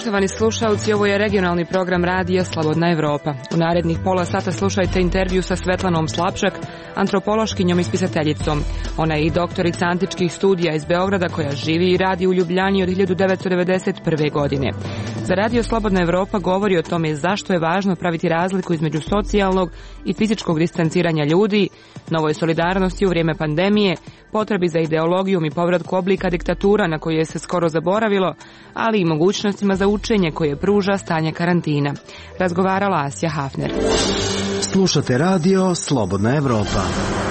Poštovani slušalci, ovo je regionalni program radija Slobodna Evropa. U narednih pola sata slušajte intervju sa Svetlanom Slapšak, antropološkinjom i spisateljicom. Ona je i doktorica antičkih studija iz Beograda koja živi i radi u Ljubljani od 1991. godine. Za radio Slobodna Evropa govori o tome zašto je važno praviti razliku između socijalnog i fizičkog distanciranja ljudi, novoj solidarnosti u vrijeme pandemije, potrebi za ideologijom i povratku oblika diktatura na koje se skoro zaboravilo, ali i mogućnostima za učenje koje pruža stanje karantina. Razgovarala Asja Hafner. Slušate radio Slobodna Evropa.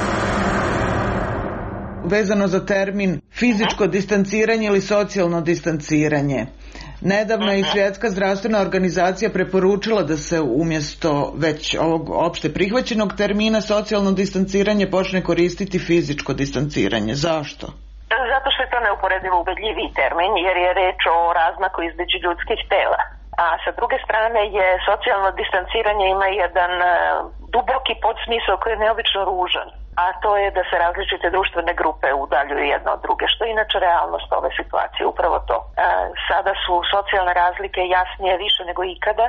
Vezano za termin fizičko distanciranje ili socijalno distanciranje. Nedavno je i Svjetska zdravstvena organizacija preporučila da se umjesto već ovog opšte prihvaćenog termina socijalno distanciranje počne koristiti fizičko distanciranje. Zašto? Zato što je to neuporedivo ubedljiviji termin, jer je reč o razmaku između ljudskih tela. A sa druge strane je socijalno distanciranje ima jedan duboki podsmisao koji je neobično ružan. A to je da se različite društvene grupe udaljuju jedna od druge, što je inače realnost ove situacije, upravo to. Sada su socijalne razlike jasnije više nego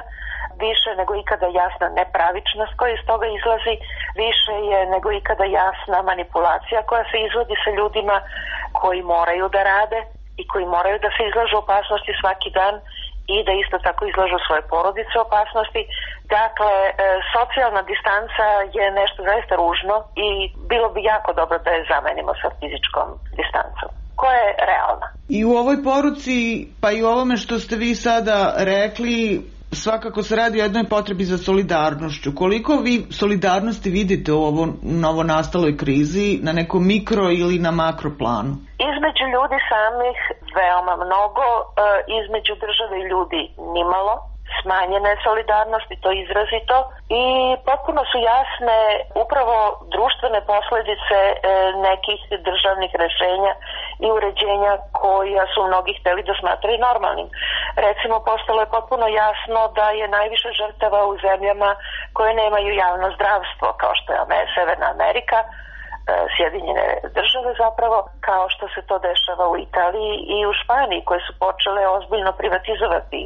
ikada jasna nepravičnost koja iz toga izlazi, više je nego ikada jasna manipulacija koja se izvodi sa ljudima koji moraju da rade i koji moraju da se izlažu opasnosti svaki dan i da isto tako izlažu svoje porodice opasnosti. Dakle, socijalna distanca je nešto zaista ružno i bilo bi jako dobro da je zamenimo sa fizičkom distancom, koja je realna. I u ovoj poruci, pa i u ovome što ste vi sada rekli, svakako se radi o jednoj potrebi za solidarnošću. Koliko vi solidarnosti vidite u ovo novonastaloj krizi na nekom mikro ili na makro planu? Između ljudi samih veoma mnogo, između države i ljudi nimalo. Smanjena je solidarnost i to izrazito i potpuno su jasne upravo društvene posljedice nekih državnih rješenja i uređenja koja su mnogi hteli da smatraju normalnim. Recimo, postalo je potpuno jasno da je najviše žrtava u zemljama koje nemaju javno zdravstvo, kao što je Severna Amerika, Sjedinjene države zapravo, kao što se to dešava u Italiji i u Španiji, koje su počele ozbiljno privatizovati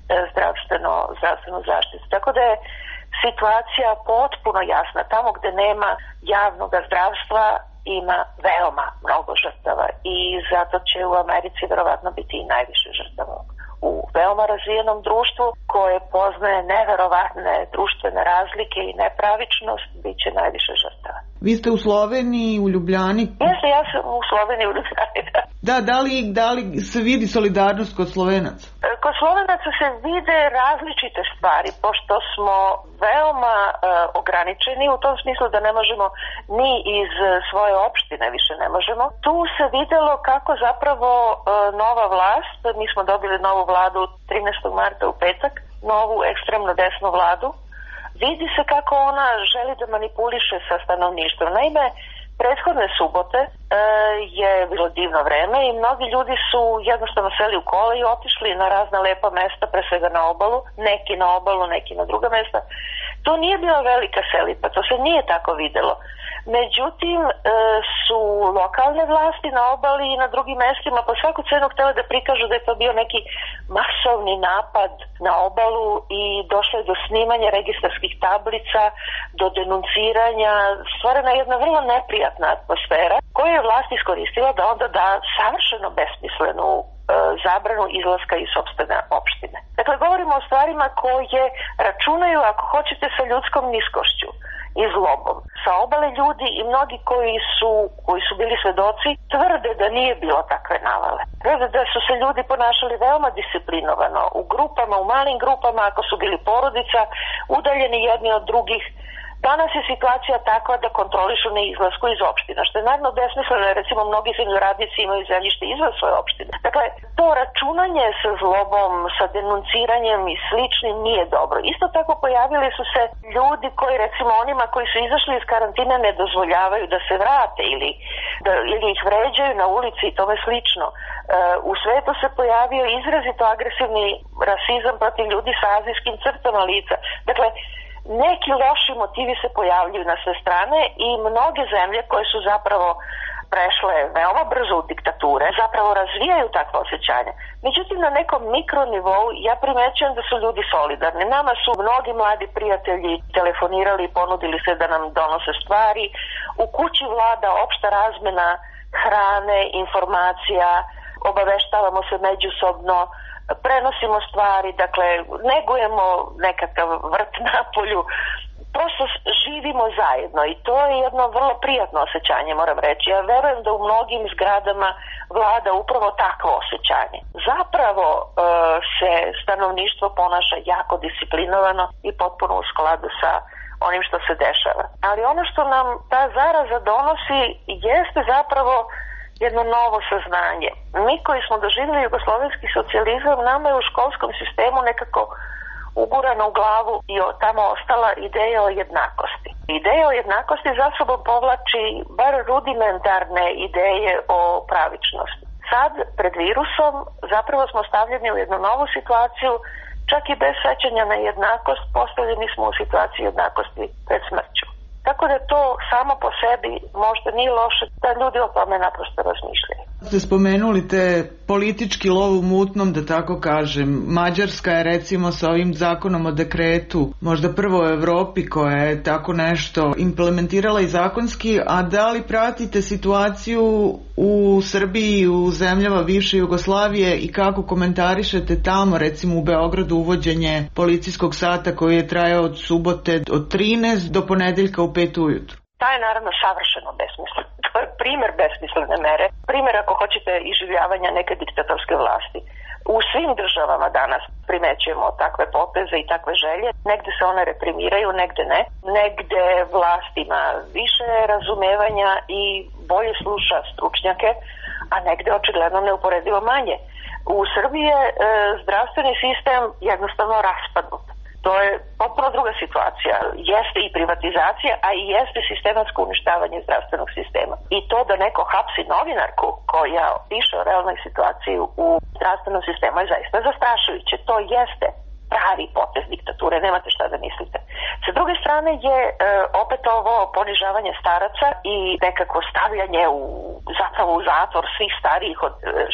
zdravstvenu zaštitu. Tako da je situacija potpuno jasna. Tamo gdje nema javnog zdravstva ima veoma mnogo žrtava i zato će u Americi verovatno biti i najviše žrtava. U veoma razvijenom društvu koje poznaje neverovatne društvene razlike i nepravičnost bit će najviše žrtava. Vi ste u Sloveniji, u Ljubljani? Ja sam u Sloveniji, u Ljubljani. Da li se vidi solidarnost kod Slovenaca? Kod Slovenaca se vide različite stvari, pošto smo veoma ograničeni u tom smislu da ne možemo ni iz svoje opštine više ne možemo. Tu se videlo kako zapravo nova vlast, mi smo dobili novu vladu 13. marta u petak, novu ekstremno desnu vladu, vidi se kako ona želi da manipuliše sa stanovništvom. Naime, prethodne subote je bilo divno vreme i mnogi ljudi su jednostavno seli u kola i otišli na razna lepa mesta, pre svega na obalu, neki na obalu, neki na druga mesta. To nije bila velika selidba, to se nije tako videlo. Međutim, su lokalne vlasti na obali i na drugim mestima po svaku cenu htjeli da prikažu da je to bio neki masovni napad na obalu i došlo je do snimanja registarskih tablica, do denunciranja, stvorena jedna vrlo neprijatna atmosfera koju je vlast iskoristila da onda da savršeno besmislenu zabranu izlaska iz sopstvene opštine. Dakle, govorimo o stvarima koje računaju, ako hoćete, sa ljudskom niskošću i zlobom. Sa obale ljudi i mnogi koji su bili svedoci tvrde da nije bilo takve navale. Tvrde da su se ljudi ponašali veoma disciplinovano, u grupama, u malim grupama, ako su bili porodica, udaljeni jedni od drugih. Danas je situacija takva da kontrolišu neizlasku iz opština, što je naravno besmisleno, jer recimo mnogi zemljoradnici imaju zemljište izvan svoje opštine. Dakle, to računanje sa zlobom, sa denunciranjem i sličnim nije dobro. Isto tako pojavili su se ljudi koji, recimo onima koji su izašli iz karantina, ne dozvoljavaju da se vrate ili ih vređaju na ulici i tome slično. U svetu se pojavio izrazito agresivni rasizam protiv ljudi sa azijskim crtama lica. Dakle, neki loši motivi se pojavljuju na sve strane i mnoge zemlje koje su zapravo prešle veoma brzo u diktature, zapravo razvijaju takva osjećanja. Međutim, na nekom mikronivou ja primećujem da su ljudi solidarni. Nama su mnogi mladi prijatelji telefonirali i ponudili se da nam donose stvari. U kući vlada opšta razmena hrane, informacija, obaveštavamo se međusobno, prenosimo stvari, dakle, negujemo nekakav vrt napolju, prosto živimo zajedno i to je jedno vrlo prijatno osjećanje, moram reći. Ja verujem da u mnogim zgradama vlada upravo takvo osjećanje. Zapravo se stanovništvo ponaša jako disciplinovano i potpuno u skladu sa onim što se dešava. Ali ono što nam ta zaraza donosi jeste zapravo jedno novo saznanje. Mi koji smo doživjeli jugoslovenski socijalizam, nama je u školskom sistemu nekako ugurana u glavu i tamo ostala ideja o jednakosti. Ideja o jednakosti za sobom povlači bar rudimentarne ideje o pravičnosti. Sad, pred virusom, zapravo smo stavljeni u jednu novu situaciju, čak i bez sećanja na jednakost, postavljeni smo u situaciji jednakosti pred smrću. Tako da to samo po sebi možda nije loše da ljudi o tome naprosto razmišljaju. Ste spomenuli te politički lov u mutnom, da tako kažem. Mađarska je recimo sa ovim zakonom o dekretu možda prvo u Evropi koja je tako nešto implementirala i zakonski, a da li pratite situaciju u Srbiji, u zemljama bivše Jugoslavije i kako komentarišete tamo, recimo u Beogradu, uvođenje policijskog sata koji je trajao od subote od 13 do ponedeljka u 5 ujutru? To je naravno savršeno besmisleno. To je primjer besmislene mere. Primjer, ako hoćete, iživljavanja neke diktatorske vlasti. U svim državama danas primećujemo takve poteze i takve želje. Negde se one reprimiraju, negde ne. Negde vlast ima više razumevanja i bolje sluša stručnjake, a negde očigledno neuporedivo manje. U Srbiji je zdravstveni sistem jednostavno raspadnut. To je potpuno druga situacija. Jeste i privatizacija, a i jeste sistematsko uništavanje zdravstvenog sistema. I to da neko hapsi novinarku koja piše o realnoj situaciji u zdravstvenom sistemu je zaista zastrašujuće. To jeste pravi potez diktature, nemate šta da mislite. Sa druge strane je opet ovo ponižavanje staraca i nekako stavljanje zapravo u zatvor svih starijih od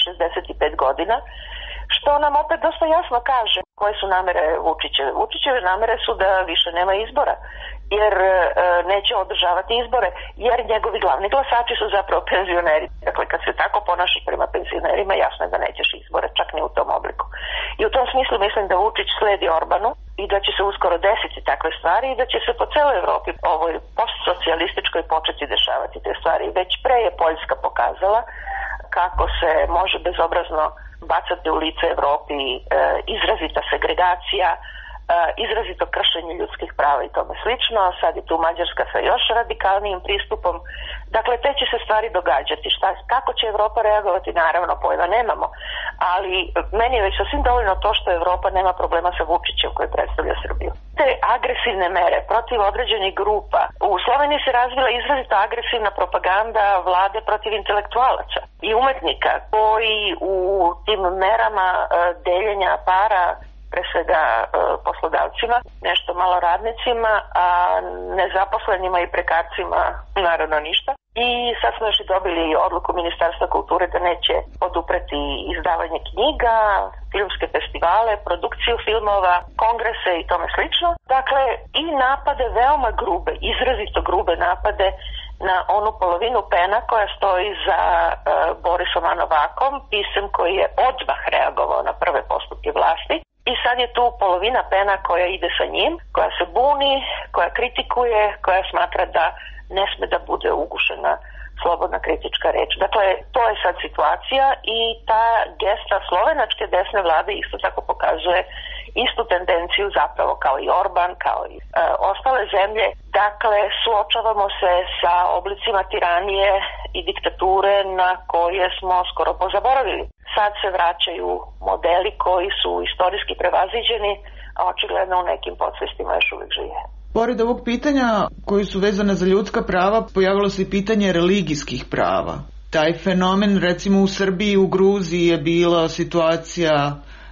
65 godina, što nam opet dosta jasno kaže koje su namere Vučićeve. Vučićeve namere su da više nema izbora, jer neće održavati izbore, jer njegovi glavni glasači su zapravo penzioneri. Dakle, kad se tako ponaša prema penzionerima, jasno je da nećeš izbore, čak ni u tom obliku. I u tom smislu mislim da Vučić sledi Orbanu i da će se uskoro desiti takve stvari i da će se po celoj Evropi, ovoj postsocijalističkoj, početi dešavati te stvari. Već pre je Poljska pokazala kako se može bezobrazno bacati u lice Evropi izrazita segregacija, izrazito kršenje ljudskih prava i tome slično. Sad je tu Mađarska sa još radikalnijim pristupom. Dakle, te će se stvari događati. Kako će Evropa reagovati? Naravno, pojma nemamo. Ali meni je već sasvim dovoljno to što Evropa nema problema sa Vučićem koji predstavlja Srbiju. Te agresivne mere protiv određenih grupa. U Sloveniji se razvila izrazito agresivna propaganda vlade protiv intelektualaca i umetnika koji u tim merama deljenja para, pre svega poslodavcima, nešto malo radnicima, a nezaposlenima i prekarcima naravno ništa. I sad smo još i dobili odluku Ministarstva kulture da neće podupreti izdavanje knjiga, filmske festivale, produkciju filmova, kongrese i tome slično. Dakle, i napade veoma grube, izrazito grube napade na onu polovinu PEN-a koja stoji za Borisom A. Novakom, pisem koji je odmah reagovao na prve postupke vlasti. I sad je tu polovina PEN-a koja ide sa njim, koja se buni, koja kritikuje, koja smatra da ne sme da bude ugušena slobodna kritička reč. Dakle, to je sad situacija i ta gesta slovenačke desne vlade isto tako pokazuje istu tendenciju zapravo kao i Orban, kao i ostale zemlje. Dakle, suočavamo se sa oblicima tiranije i diktature na koje smo skoro pozaboravili. Sad se vraćaju modeli koji su istorijski prevaziđeni, a očigledno u nekim podsvestima još uvijek žive. Pored ovog pitanja koji su vezane za ljudska prava, pojavilo se i pitanje religijskih prava. Taj fenomen, recimo u Srbiji i u Gruziji je bila situacija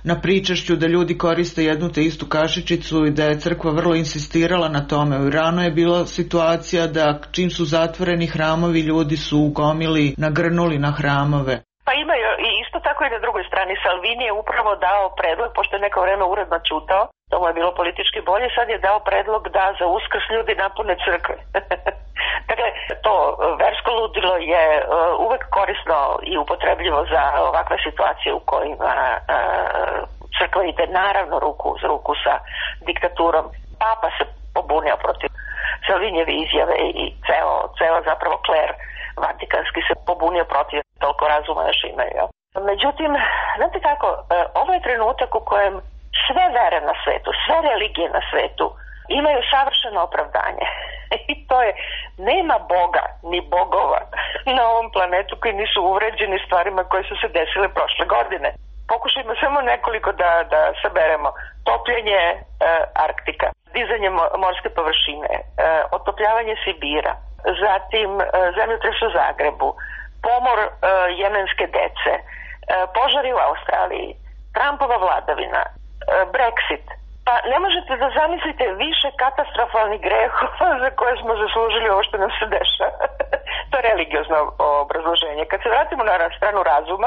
na pričašću da ljudi koriste jednu te istu kašičicu i da je crkva vrlo insistirala na tome. U Iranu je bila situacija da čim su zatvoreni hramovi, ljudi su u gomili nagrnuli na hramove. Pa imaju i isto tako i na drugoj strani. Salvini je upravo dao predlog, pošto je neko vreme uredno ćutao, to mu je bilo politički bolje, sad je dao predlog da za Uskrs ljudi napune crkve. Dakle, to versko ludilo je uvek korisno i upotrebljivo za ovakve situacije u kojima crkva ide naravno ruku uz ruku sa diktaturom. Papa se pobunio protiv Salvinijeve izjave i ceo zapravo kler vatikanski se pobunio protiv, toliko razuma još imaju. Međutim, znate kako, ovo je trenutak u kojem sve vere na svetu, sve religije na svetu imaju savršeno opravdanje. I to je, nema Boga ni bogova na ovom planetu koji nisu uvređeni stvarima koje su se desile prošle godine. Pokušajmo samo nekoliko da saberemo. Topljenje Arktika, dizanje morske površine, otopljavanje Sibira, zatim zemljotres u Zagrebu, pomor jemenske dece, požari u Australiji, Trumpova vladavina, Brexit. Pa ne možete da zamislite više katastrofalnih grehova za koje smo zaslužili ovo što nam se dešava. To je religiozno obrazloženje. Kad se vratimo na stranu razuma,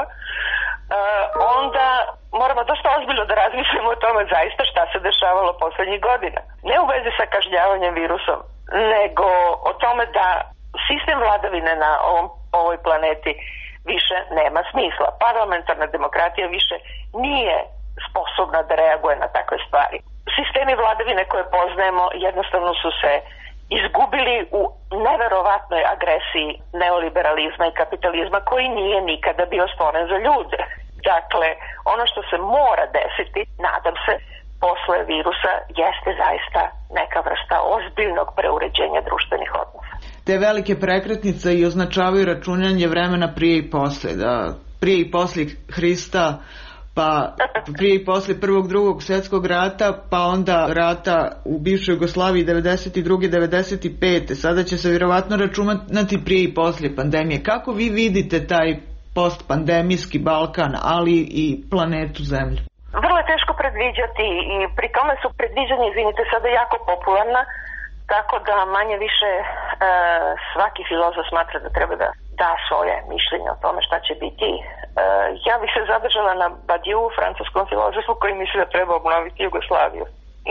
onda moramo dosta ozbiljno da razmislimo o tome zaista šta se dešavalo poslednjih godina. Ne u vezi sa kažnjavanjem virusom, nego o tome da sistem vladavine na ovoj planeti više nema smisla. Parlamentarna demokratija više nije sposobna da reaguje na takve stvari. Sistemi vladavine koje poznajemo jednostavno su se izgubili u neverovatnoj agresiji neoliberalizma i kapitalizma koji nije nikada bio stvoren za ljude. Dakle, ono što se mora desiti, nadam se, posle virusa jeste zaista neka vrsta ozbiljnog preuređenja društvenih odnosa. Te velike prekretnice i označavaju računanje vremena prije i posle, da prije i posle Hrista, pa prije i posle prvog, drugog svjetskog rata, pa onda rata u bivšoj Jugoslaviji 92. 95. Sada će se vjerovatno računati prije i posle pandemije. Kako vi vidite taj postpandemijski Balkan, ali i planetu Zemlju? Vrlo je teško predviđati i pri tome su predviđanja, izvinite, sada jako popularna, tako da manje više svaki filozof smatra da treba da da svoje mišljenje o tome šta će biti. Ja bih se zadržala na Badiou, francuskom filozofu koji misli da treba obnoviti Jugoslaviju.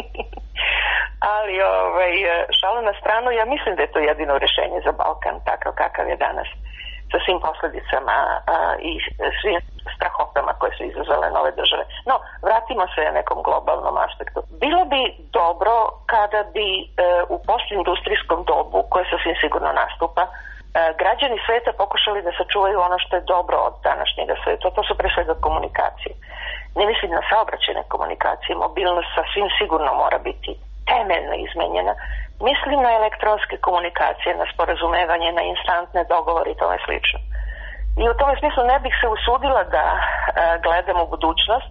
Ali šalu na stranu, ja mislim da je to jedino rešenje za Balkan, takav kakav je danas, sa svim posledicama i svim strahotama koje su izazvale nove države. No, vratimo se nekom globalnom aspektu. Bilo bi dobro kada bi u postindustrijskom dobu, koje sasvim sigurno nastupa, građani sveta pokušali da sačuvaju ono što je dobro od današnjega sveta. To su pre svega komunikacije. Ne mislim na saobraćajne komunikacije, mobilnost sasvim sigurno mora biti temeljno izmenjena. Mislim na elektronske komunikacije, na sporazumevanje, na instantne dogovore i tome slično. I u tome smislu ne bih se usudila da gledam u budućnost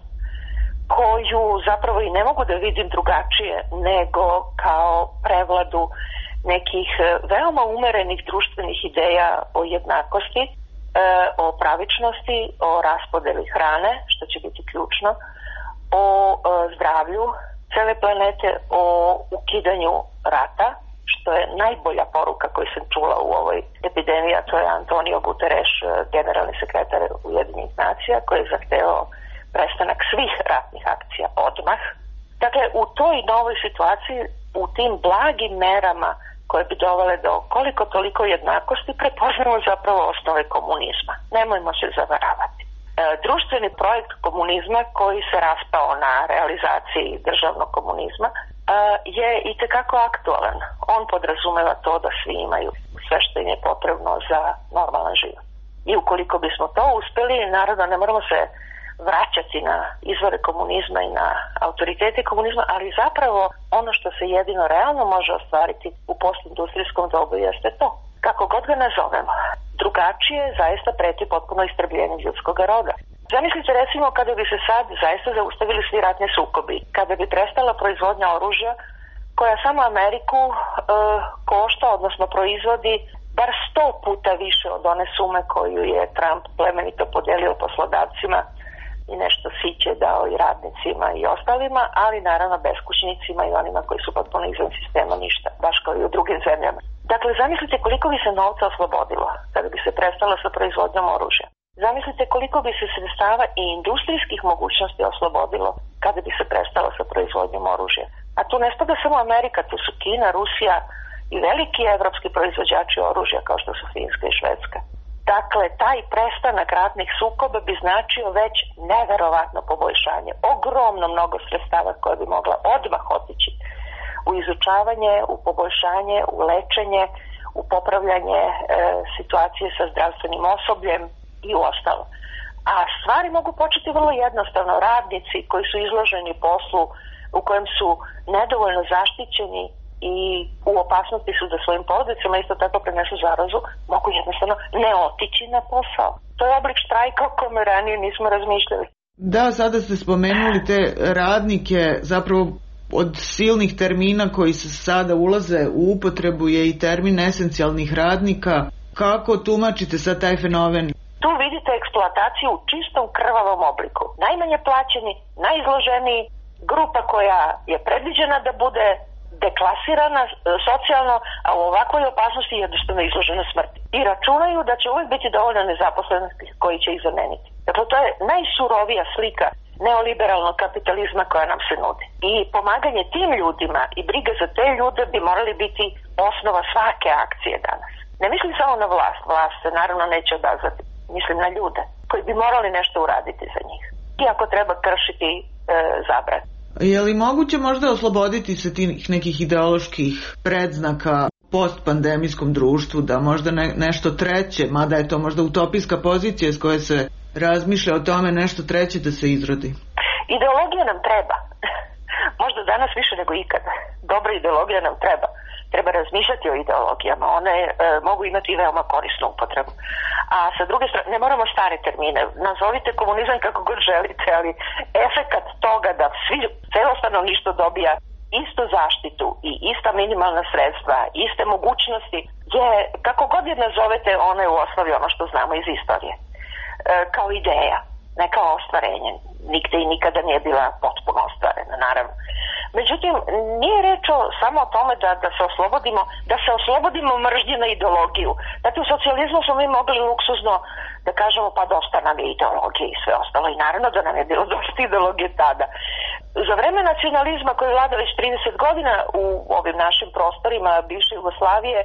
koju zapravo i ne mogu da vidim drugačije nego kao prevladu nekih veoma umerenih društvenih ideja o jednakosti, o pravičnosti, o raspodeli hrane, što će biti ključno, o zdravlju cele planete, o ukidanju rata, što je najbolja poruka koju sam čula u ovoj epidemiji, a to je Antonio Guterres, generalni sekretar Ujedinjenih nacija, koji je zahtevao prestanak svih ratnih akcija odmah. Dakle, u toj novoj situaciji, u tim blagim merama koje bi dovele do koliko toliko jednakosti, prepoznamo zapravo osnove komunizma. Nemojmo se zavaravati. Društveni projekt komunizma koji se raspao na realizaciji državnog komunizma je itekako aktualan. On podrazumeva to da svi imaju sve što im je potrebno za normalan život. I ukoliko bismo to uspeli, naravno ne moramo se vraćati na izvore komunizma i na autoritete komunizma, ali zapravo ono što se jedino realno može ostvariti u postindustrijskom dobu jeste to. Kako god ga nazovemo, drugačije zaista preti potpuno istrebljenje ljudskog roda. Zamislite recimo kada bi se sad zaista zaustavili svi ratni sukobi, kada bi prestala proizvodnja oružja koja samo Ameriku košta, odnosno proizvodi bar 100 puta više od one sume koju je Trump plemenito podelio poslodavcima i nešto siće dao i radnicima i ostalima, ali naravno beskućnicima i onima koji su potpuno izvan sistema ništa, baš kao i u drugim zemljama. Dakle, zamislite koliko bi se novca oslobodilo kada bi se prestalo sa proizvodnjom oružja. Zamislite koliko bi se sredstava i industrijskih mogućnosti oslobodilo kada bi se prestalo sa proizvodnjom oružja. A tu ne spada samo Amerika, tu su Kina, Rusija i veliki evropski proizvođači oružja kao što su Finska i Švedska. Dakle, taj prestanak ratnih sukoba bi značio već neverovatno poboljšanje. Ogromno mnogo sredstava koje bi mogla odmah otići u izučavanje, u poboljšanje, u lečenje, u popravljanje situacije sa zdravstvenim osobljem i u ostalo. A stvari mogu početi vrlo jednostavno. Radnici koji su izloženi poslu u kojem su nedovoljno zaštićeni i u opasnosti su da svojim porodicama isto tako prenesu zarazu, mogu jednostavno ne otići na posao. To je oblik štrajka o kome ranije nismo razmišljali. Da, sada ste spomenuli te radnike, zapravo od silnih termina koji se sada ulaze u upotrebu je i termin esencijalnih radnika. Kako tumačite sad taj fenomen? Tu vidite eksploataciju u čistom krvavom obliku. Najmanje plaćeni, najizloženiji, grupa koja je predviđena da bude deklasirana socijalno, a u ovakvoj opasnosti jednostavno izložena smrti. I računaju da će uvijek biti dovoljno nezaposlenosti koji će ih zameniti. Dakle, to je najsurovija slika neoliberalnog kapitalizma koja nam se nudi. I pomaganje tim ljudima i briga za te ljude bi morali biti osnova svake akcije danas. Ne mislim samo na vlast. Vlast se naravno neće odazvati. Mislim na ljude koji bi morali nešto uraditi za njih. I ako treba kršiti zabran. Je li moguće možda osloboditi se tih nekih ideoloških predznaka postpandemijskom društvu, da možda nešto treće, mada je to možda utopijska pozicija s koje se razmišlja o tome, nešto treće da se izrodi? Ideologija nam treba. Možda danas više nego ikada. Dobra ideologija nam treba. Treba razmišljati o ideologijama. One mogu imati veoma korisnu upotrebu. A sa druge strane, ne moramo stare termine. Nazovite komunizam kako god želite, ali efekat toga da celo stanovništvo dobija istu zaštitu i ista minimalna sredstva, iste mogućnosti, je, kako god je nazovete, ona je u osnovi ono što znamo iz istorije. Kao ideja, ne kao ostvarenje. Nigde i nikada nije bila potpuno ostvarena, naravno. Međutim, nije reč samo o tome da se oslobodimo mržnje na ideologiju. Dakle, u socijalizmu smo mi mogli luksuzno da kažemo pa dosta nam je ideologije i sve ostalo. I naravno da nam je bilo dosta ideologije tada. Za vreme nacionalizma koji vlada već 30 godina u ovim našim prostorima bivše Jugoslavije,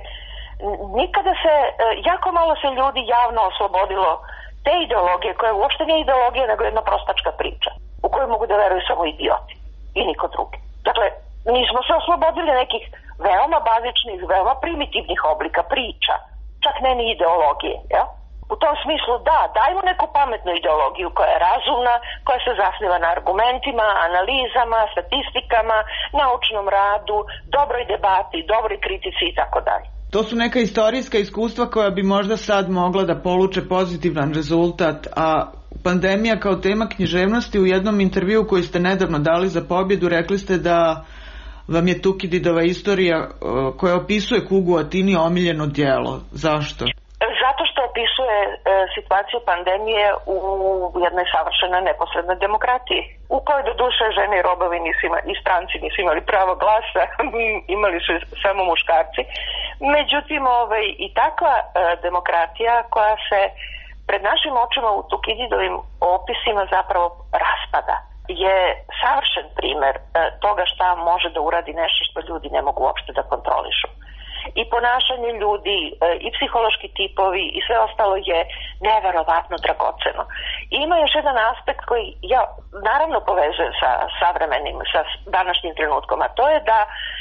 jako malo se ljudi javno oslobodilo te ideologije, koja uopšte nije ideologija, nego jedna prostačka priča, u kojoj mogu da veruju samo idioti i niko drugi. Dakle, nismo se oslobodili nekih veoma bazičnih, veoma primitivnih oblika priča, čak ne ni ideologije, jel? U tom smislu dajmo neku pametnu ideologiju koja je razumna, koja se zasniva na argumentima, analizama, statistikama, naučnom radu, dobroj debati, dobroj kritici i tako dalje. To su neka istorijska iskustva koja bi možda sad mogla da poluče pozitivan rezultat, a pandemija kao tema književnosti, u jednom intervjuu koji ste nedavno dali za Pobjedu rekli ste da vam je Tukididova istorija koja opisuje kugu u Atini omiljeno djelo. Zašto? Zato što opisuje situaciju pandemije u jednoj savršenoj neposrednoj demokratiji, u kojoj do duše žene i robovi i stranci nisu imali pravo glasa, imali su samo muškarci. Međutim, i takva demokratija koja se pred našim očima u Tukididovim opisima zapravo raspada, je savršen primer toga šta može da uradi nešto što ljudi ne mogu uopšte da kontrolišu. I ponašanje ljudi, i psihološki tipovi i sve ostalo je neverovatno dragoceno. I ima još jedan aspekt koji ja naravno povezujem sa savremenim, sa današnjim trenutkom, a to je da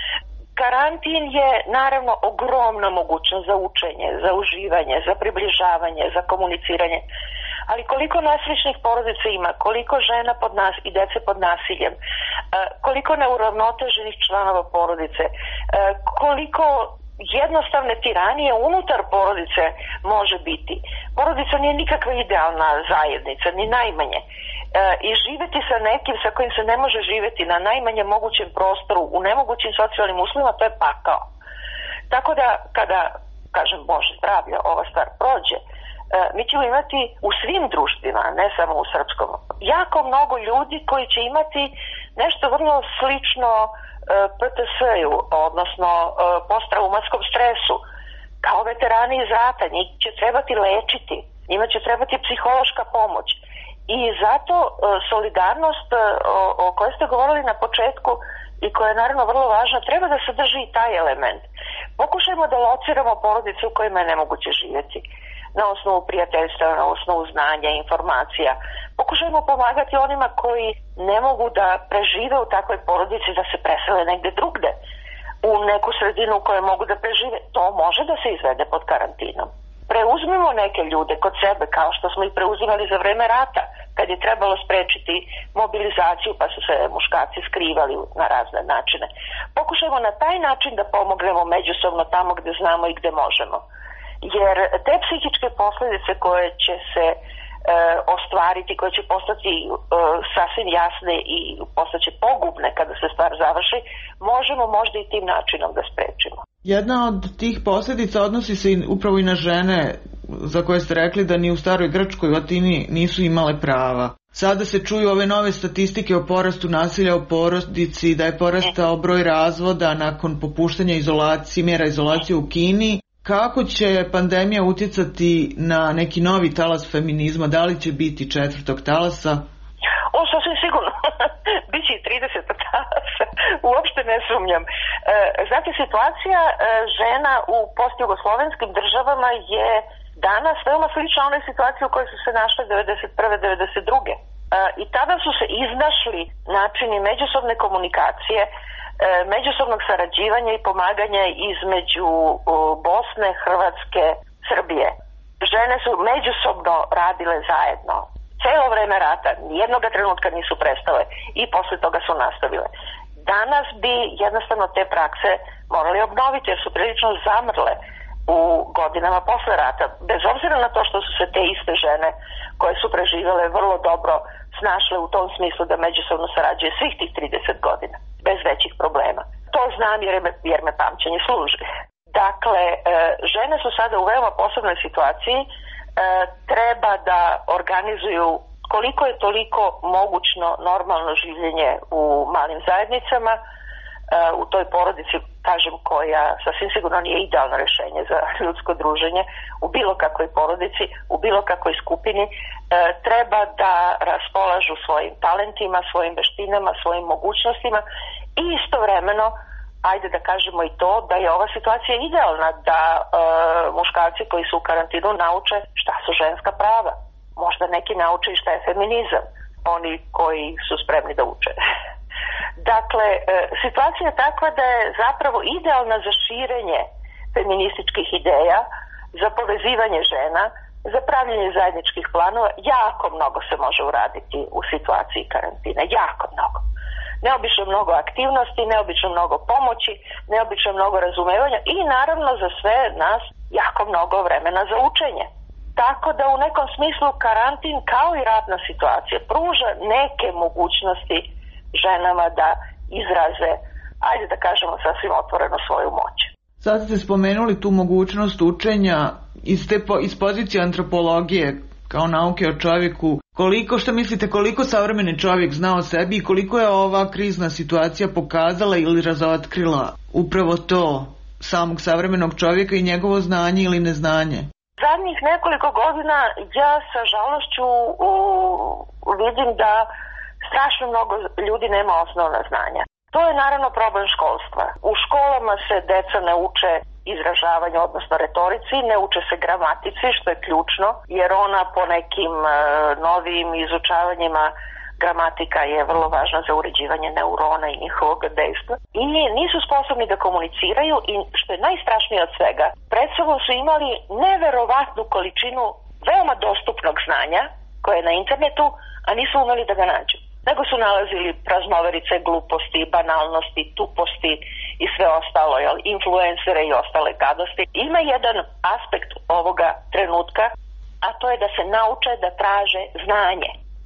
karantin je naravno ogromna mogućnost za učenje, za uživanje, za približavanje, za komuniciranje. Ali koliko nesrećnih porodica ima, koliko žena i dece pod nasiljem, koliko neuravnoteženih članova porodice, koliko jednostavne tiranije unutar porodice može biti. Porodica nije nikakva idealna zajednica, ni najmanje. I živeti sa nekim sa kojim se ne može živeti na najmanje mogućem prostoru, u nemogućim socijalnim uslovima, to je pakao. Tako da, kada, kažem, Bože zdravlja, ova stvar prođe, mi ćemo imati u svim društvima, ne samo u srpskom, jako mnogo ljudi koji će imati nešto vrlo slično PTS-u, odnosno posttraumatskom stresu, kao veterani iz rata. Njih će trebati lečiti, njima će trebati psihološka pomoć. I zato solidarnost o kojoj ste govorili na početku i koja je naravno vrlo važna, treba da sadrži i taj element. Pokušajmo da lociramo porodice u kojima je nemoguće živjeti. Na osnovu prijateljstva, na osnovu znanja, informacija. Pokušajmo pomagati onima koji ne mogu da prežive u takvoj porodici, da se presele negde drugde, u neku sredinu u kojoj mogu da prežive. To može da se izvede pod karantinom. Preuzmimo neke ljude kod sebe, kao što smo ih preuzimali za vreme rata, kad je trebalo sprečiti mobilizaciju, pa su se muškarci skrivali na razne načine. Pokušajmo na taj način da pomognemo međusobno tamo gde znamo i gde možemo. Jer te psihičke posljedice koje će se ostvariti, koje će postati sasvim jasne i postaće pogubne kada se stvar završi, možemo možda i tim načinom da sprečimo. Jedna od tih posljedica odnosi se upravo i na žene za koje ste rekli da ni u staroj Grčkoj u Atini nisu imale prava. Sada se čuju ove nove statistike o porastu nasilja u porodici, da je porastao broj razvoda nakon popuštanja mjera izolacije u Kini. Kako će pandemija utjecati na neki novi talas feminizma? Da li će biti četvrtog talasa? Sasvim sigurno. Biće i 30. talasa. Uopšte ne sumnjam. Znate, situacija žena u postjugoslovenskim državama je danas veoma slična onoj situaciji u kojoj su se našle 1991. 1992. I tada su se iznašli načini međusobne komunikacije, međusobnog sarađivanja i pomaganja između Bosne, Hrvatske, Srbije. Žene su međusobno radile zajedno. Celo vreme rata, nijednoga trenutka nisu prestale i posle toga su nastavile. Danas bi jednostavno te prakse morali obnoviti jer su prilično zamrle u godinama posle rata. Bez obzira na to što su se te iste žene koje su preživjele vrlo dobro snašle u tom smislu da međusobno sarađuje svih tih 30 godina, bez većih problema. To znam jer me pamćenje služi. Dakle, žene su sada u veoma posebnoj situaciji, treba da organizuju koliko je toliko mogućno normalno življenje u malim zajednicama, u toj porodici, kažem, koja sasvim sigurno nije idealno rješenje za ljudsko druženje, u bilo kakvoj porodici, u bilo kakvoj skupini, treba da raspolažu svojim talentima, svojim veštinama, svojim mogućnostima i istovremeno, ajde da kažemo i to, da je ova situacija idealna, da muškarci koji su u karantinu nauče šta su ženska prava. Možda neki nauče i šta je feminizam, oni koji su spremni da uče. Dakle, situacija je takva da je zapravo idealna za širenje feminističkih ideja, za povezivanje žena, za pravljenje zajedničkih planova. Jako mnogo se može uraditi u situaciji karantina, jako mnogo. Neobično mnogo aktivnosti, neobično mnogo pomoći, neobično mnogo razumevanja i naravno za sve nas jako mnogo vremena za učenje. Tako da u nekom smislu karantin kao i ratna situacija pruža neke mogućnosti ženama da izraze, ajde da kažemo sasvim otvoreno, svoju moć. Sad ste spomenuli tu mogućnost učenja iz pozicije antropologije kao nauke o čovjeku. Što mislite, koliko savremeni čovjek zna o sebi i koliko je ova krizna situacija pokazala ili razotkrila upravo to samog savremenog čovjeka i njegovo znanje ili neznanje? Zadnjih nekoliko godina ja sa žalošću vidim da strašno mnogo ljudi nema osnovna znanja. To je naravno problem školstva. U školama se deca ne uče izražavanju, odnosno retorici, ne uče se gramatici, što je ključno, jer ona po nekim novim izučavanjima gramatika je vrlo važna za uređivanje neurona i njihovog dejstva. I nisu sposobni da komuniciraju i što je najstrašnije od svega, pred sobom su imali neverovatnu količinu veoma dostupnog znanja koje je na internetu, a nisu umeli da ga nađu. Nego su nalazili praznoverice, gluposti, banalnosti, tuposti i sve ostalo, influencere i ostale gadosti. Ima jedan aspekt ovoga trenutka, a to je da se nauče da traže znanje.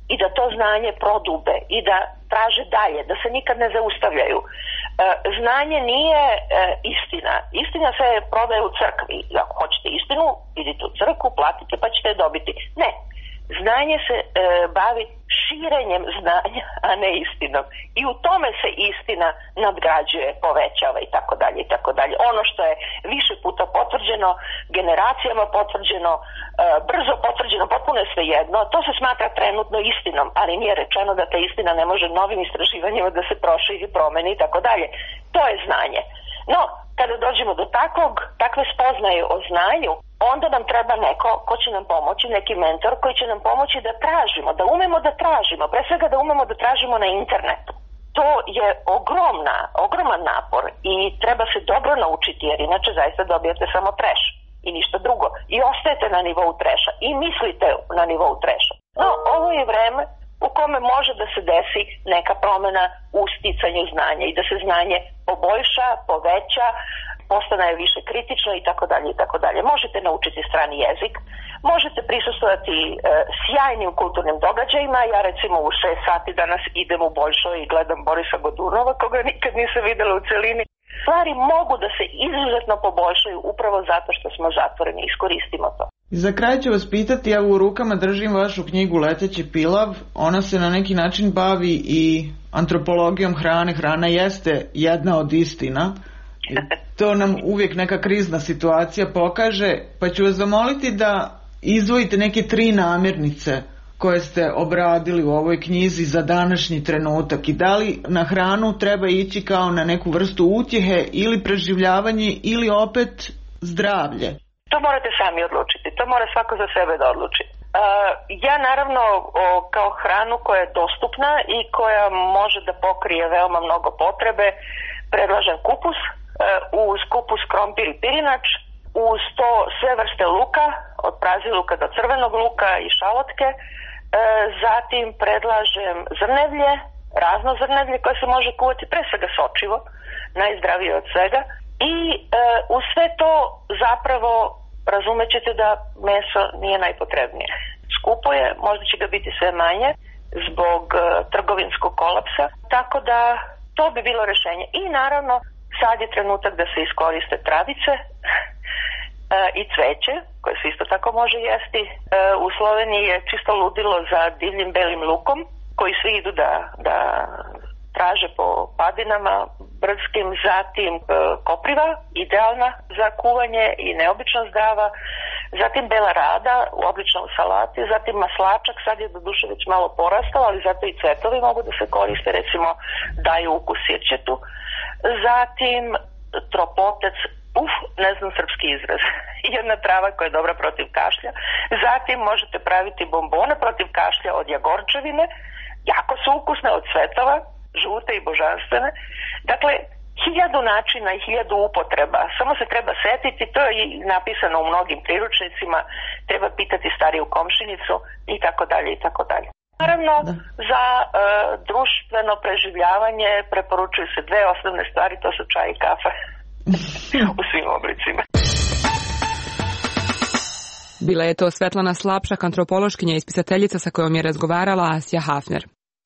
i da to znanje prodube i da traže dalje, da se nikad ne zaustavljaju. Znanje nije istina. Istina se prodaje u crkvi. Ako hoćete istinu, idite u crkvu, platite pa ćete je dobiti. Ne. Znanje se bavi širenjem znanja, a ne istinom. I u tome se istina nadgrađuje, povećava i tako dalje i tako dalje. Ono što je više puta potvrđeno, generacijama potvrđeno, brzo potvrđeno, potpuno je svejedno, to se smatra trenutno istinom, ali nije rečeno da ta istina ne može novim istraživanjima da se proširi, promeni i tako dalje. To je znanje. No, kada dođemo do takve spoznaje o znanju, onda nam treba neko ko će nam pomoći, neki mentor koji će nam pomoći da tražimo, da umemo da tražimo, pre svega da umemo da tražimo na internetu. To je ogroman napor i treba se dobro naučiti, jer inače zaista dobijate samo treš i ništa drugo. I ostajete na nivou treša i mislite na nivou treša. No, ovo je vreme u kome može da se desi neka promena u sticanju znanja i da se znanje poboljša, poveća, postane više kritično i tako dalje i tako dalje. Možete naučiti strani jezik, možete prisustvovati sjajnim kulturnim događajima. Ja recimo u 6 sati danas idem u Boljšoj i gledam Borisa Godunova, koga nikad nisam videla u celini. Stvari mogu da se izuzetno poboljšaju upravo zato što smo zatvoreni. Iskoristimo to. I za kraj ću vas pitati, ja u rukama držim vašu knjigu Leteći pilav. Ona se na neki način bavi i antropologijom hrane. Hrana jeste jedna od istina. To nam uvijek neka krizna situacija pokaže, pa ću vas zamoliti da izdvojite neke 3 namirnice koje ste obradili u ovoj knjizi za današnji trenutak i da li na hranu treba ići kao na neku vrstu utjehe ili preživljavanje ili opet zdravlje. To morate sami odlučiti, to mora svako za sebe da odluči. Ja naravno kao hranu koja je dostupna i koja može da pokrije veoma mnogo potrebe predlažem kupus, uz kupus krompir i pirinač, uz to sve vrste luka, od praziluka do crvenog luka i šalotke, zatim predlažem zrnevlje, razno zrnevlje koje se može kuvati, pre svega sočivo, najzdravije od svega, i uz sve to zapravo razumećete da meso nije najpotrebnije. Skupo je, možda će ga biti sve manje zbog trgovinskog kolapsa, tako da to bi bilo rešenje. I naravno, sad je trenutak da se iskoriste travice i cveće, koje se isto tako može jesti. U Sloveniji je čisto ludilo za divljim belim lukom, koji svi idu da traže po padinama brdskim, zatim kopriva, idealna za kuvanje i neobično zdrava, zatim bela rada, obično u salati, zatim maslačak, sad je do duše već malo porastao, ali zato i cvetovi mogu da se koriste, recimo daju ukus sirćetu, zatim tropotec, ne znam srpski izraz, jedna trava koja je dobra protiv kašlja, zatim možete praviti bombone protiv kašlja od jagorčevine, jako su ukusne, od cvetova, žute i božanstvene. Dakle, 1000 načina i 1000 upotreba. Samo se treba setiti, to je i napisano u mnogim priručnicima, treba pitati stariju komšinicu i tako dalje i tako dalje. Naravno, za društveno preživljavanje preporučuju se 2 osnovne stvari, to su čaj i kafa u svim oblicima. Bila je to Svetlana Slapšak, antropološkinja i spisateljica sa kojom je razgovarala Asja Hafner.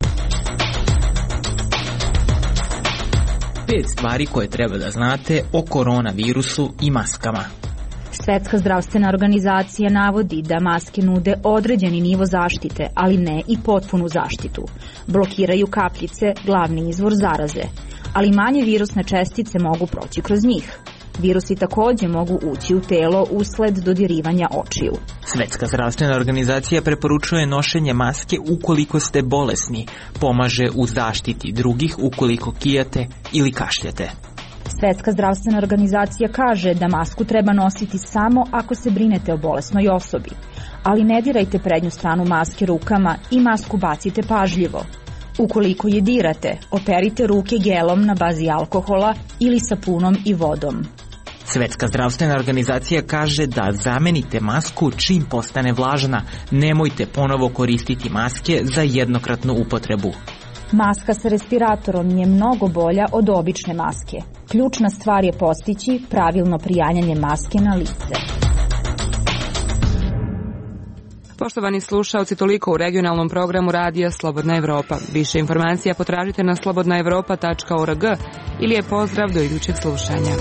5 stvari koje treba da znate o koronavirusu i maskama. Svetska zdravstvena organizacija navodi da maske nude određeni nivo zaštite, ali ne i potpunu zaštitu. Blokiraju kapljice, glavni izvor zaraze, ali manje virusne čestice mogu proći kroz njih. Virusi takođe mogu ući u telo usled dodirivanja očiju. Svetska zdravstvena organizacija preporučuje nošenje maske ukoliko ste bolesni, pomaže u zaštiti drugih ukoliko kijate ili kašljate. Svetska zdravstvena organizacija kaže da masku treba nositi samo ako se brinete o bolesnoj osobi, ali ne dirajte prednju stranu maske rukama i masku bacite pažljivo. Ukoliko je dirate, operite ruke gelom na bazi alkohola ili sapunom i vodom. Svetska zdravstvena organizacija kaže da zamenite masku čim postane vlažna, nemojte ponovo koristiti maske za jednokratnu upotrebu. Maska sa respiratorom je mnogo bolja od obične maske. Ključna stvar je postići pravilno prijanjanje maske na lice. Poštovani slušaoci, toliko u regionalnom programu radija Slobodna Evropa. Više informacija potražite na slobodnaevropa.org ili je pozdrav do idućeg slušanja.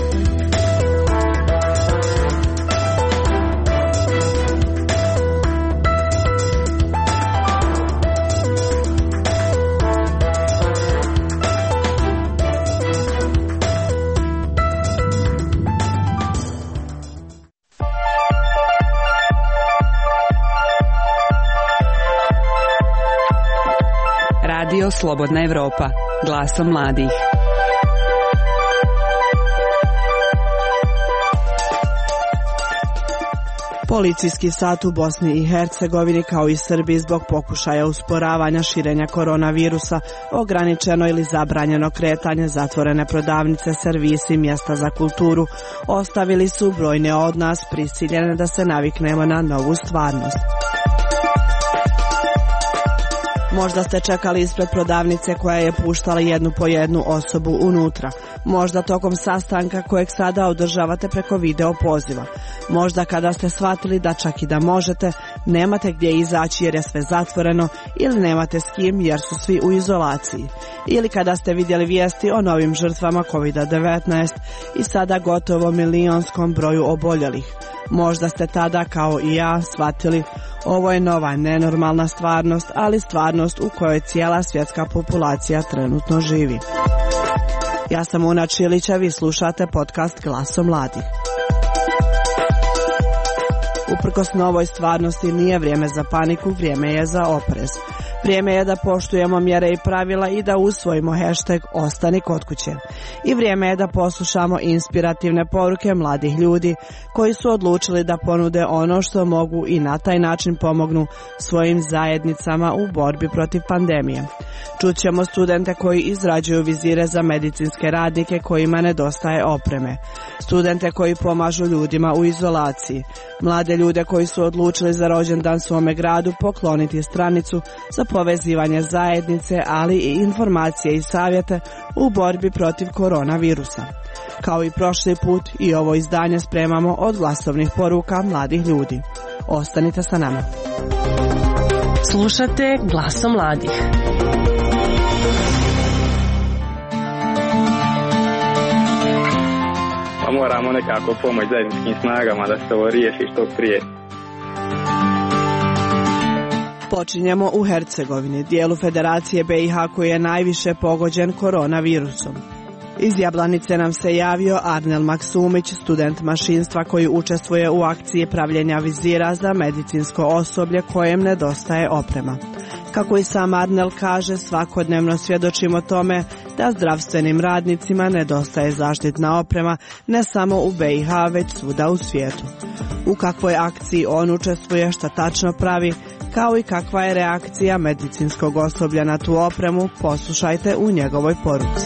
Radio Slobodna Evropa, glasom mladih. Policijski sat u Bosni i Hercegovini kao i Srbiji zbog pokušaja usporavanja širenja koronavirusa, ograničeno ili zabranjeno kretanje, zatvorene prodavnice, servisi, mjesta za kulturu, ostavili su brojne od nas prisiljene da se naviknemo na novu stvarnost. Možda ste čekali ispred prodavnice koja je puštala jednu po jednu osobu unutra. Možda tokom sastanka kojeg sada održavate preko video poziva. Možda kada ste shvatili da čak i da možete, nemate gdje izaći jer je sve zatvoreno ili nemate s kim jer su svi u izolaciji. Ili kada ste vidjeli vijesti o novim žrtvama COVID-19 i sada gotovo milionskom broju oboljelih. Možda ste tada, kao i ja, shvatili ovo je nova nenormalna stvarnost, ali stvarnost u kojoj cijela svjetska populacija trenutno živi. Ja sam Una Čilića, vi slušate podcast Glasom mladih. Uprkos novoj stvarnosti nije vrijeme za paniku, vrijeme je za oprez. Vrijeme je da poštujemo mjere i pravila i da usvojimo hashtag Ostani kod kuće. I vrijeme je da poslušamo inspirativne poruke mladih ljudi koji su odlučili da ponude ono što mogu i na taj način pomognu svojim zajednicama u borbi protiv pandemije. Čućemo studente koji izrađuju vizire za medicinske radnike kojima nedostaje opreme. Studente koji pomažu ljudima u izolaciji. Mlade ljude koji su odlučili za rođendan svome gradu pokloniti stranicu za povezivanje zajednice, ali i informacije i savjete u borbi protiv koronavirusa. Kao i prošli put, i ovo izdanje spremamo od glasovnih poruka mladih ljudi. Ostanite sa nama. Slušate Glasom mladih. Pa moramo nekako pomoći zajedničkim snagama da se ovo riješi što prije. Počinjemo u Hercegovini, dijelu Federacije BiH koji je najviše pogođen koronavirusom. Iz Jablanice nam se javio Arnel Maksumić, student mašinstva koji učestvuje u akciji pravljenja vizira za medicinsko osoblje kojem nedostaje oprema. Kako i sam Arnel kaže, svakodnevno svjedočimo tome da zdravstvenim radnicima nedostaje zaštitna oprema ne samo u BiH već svuda u svijetu. U kakvoj akciji on učestvuje, šta tačno pravi, kao i kakva je reakcija medicinskog osoblja na tu opremu, poslušajte u njegovoj poruci.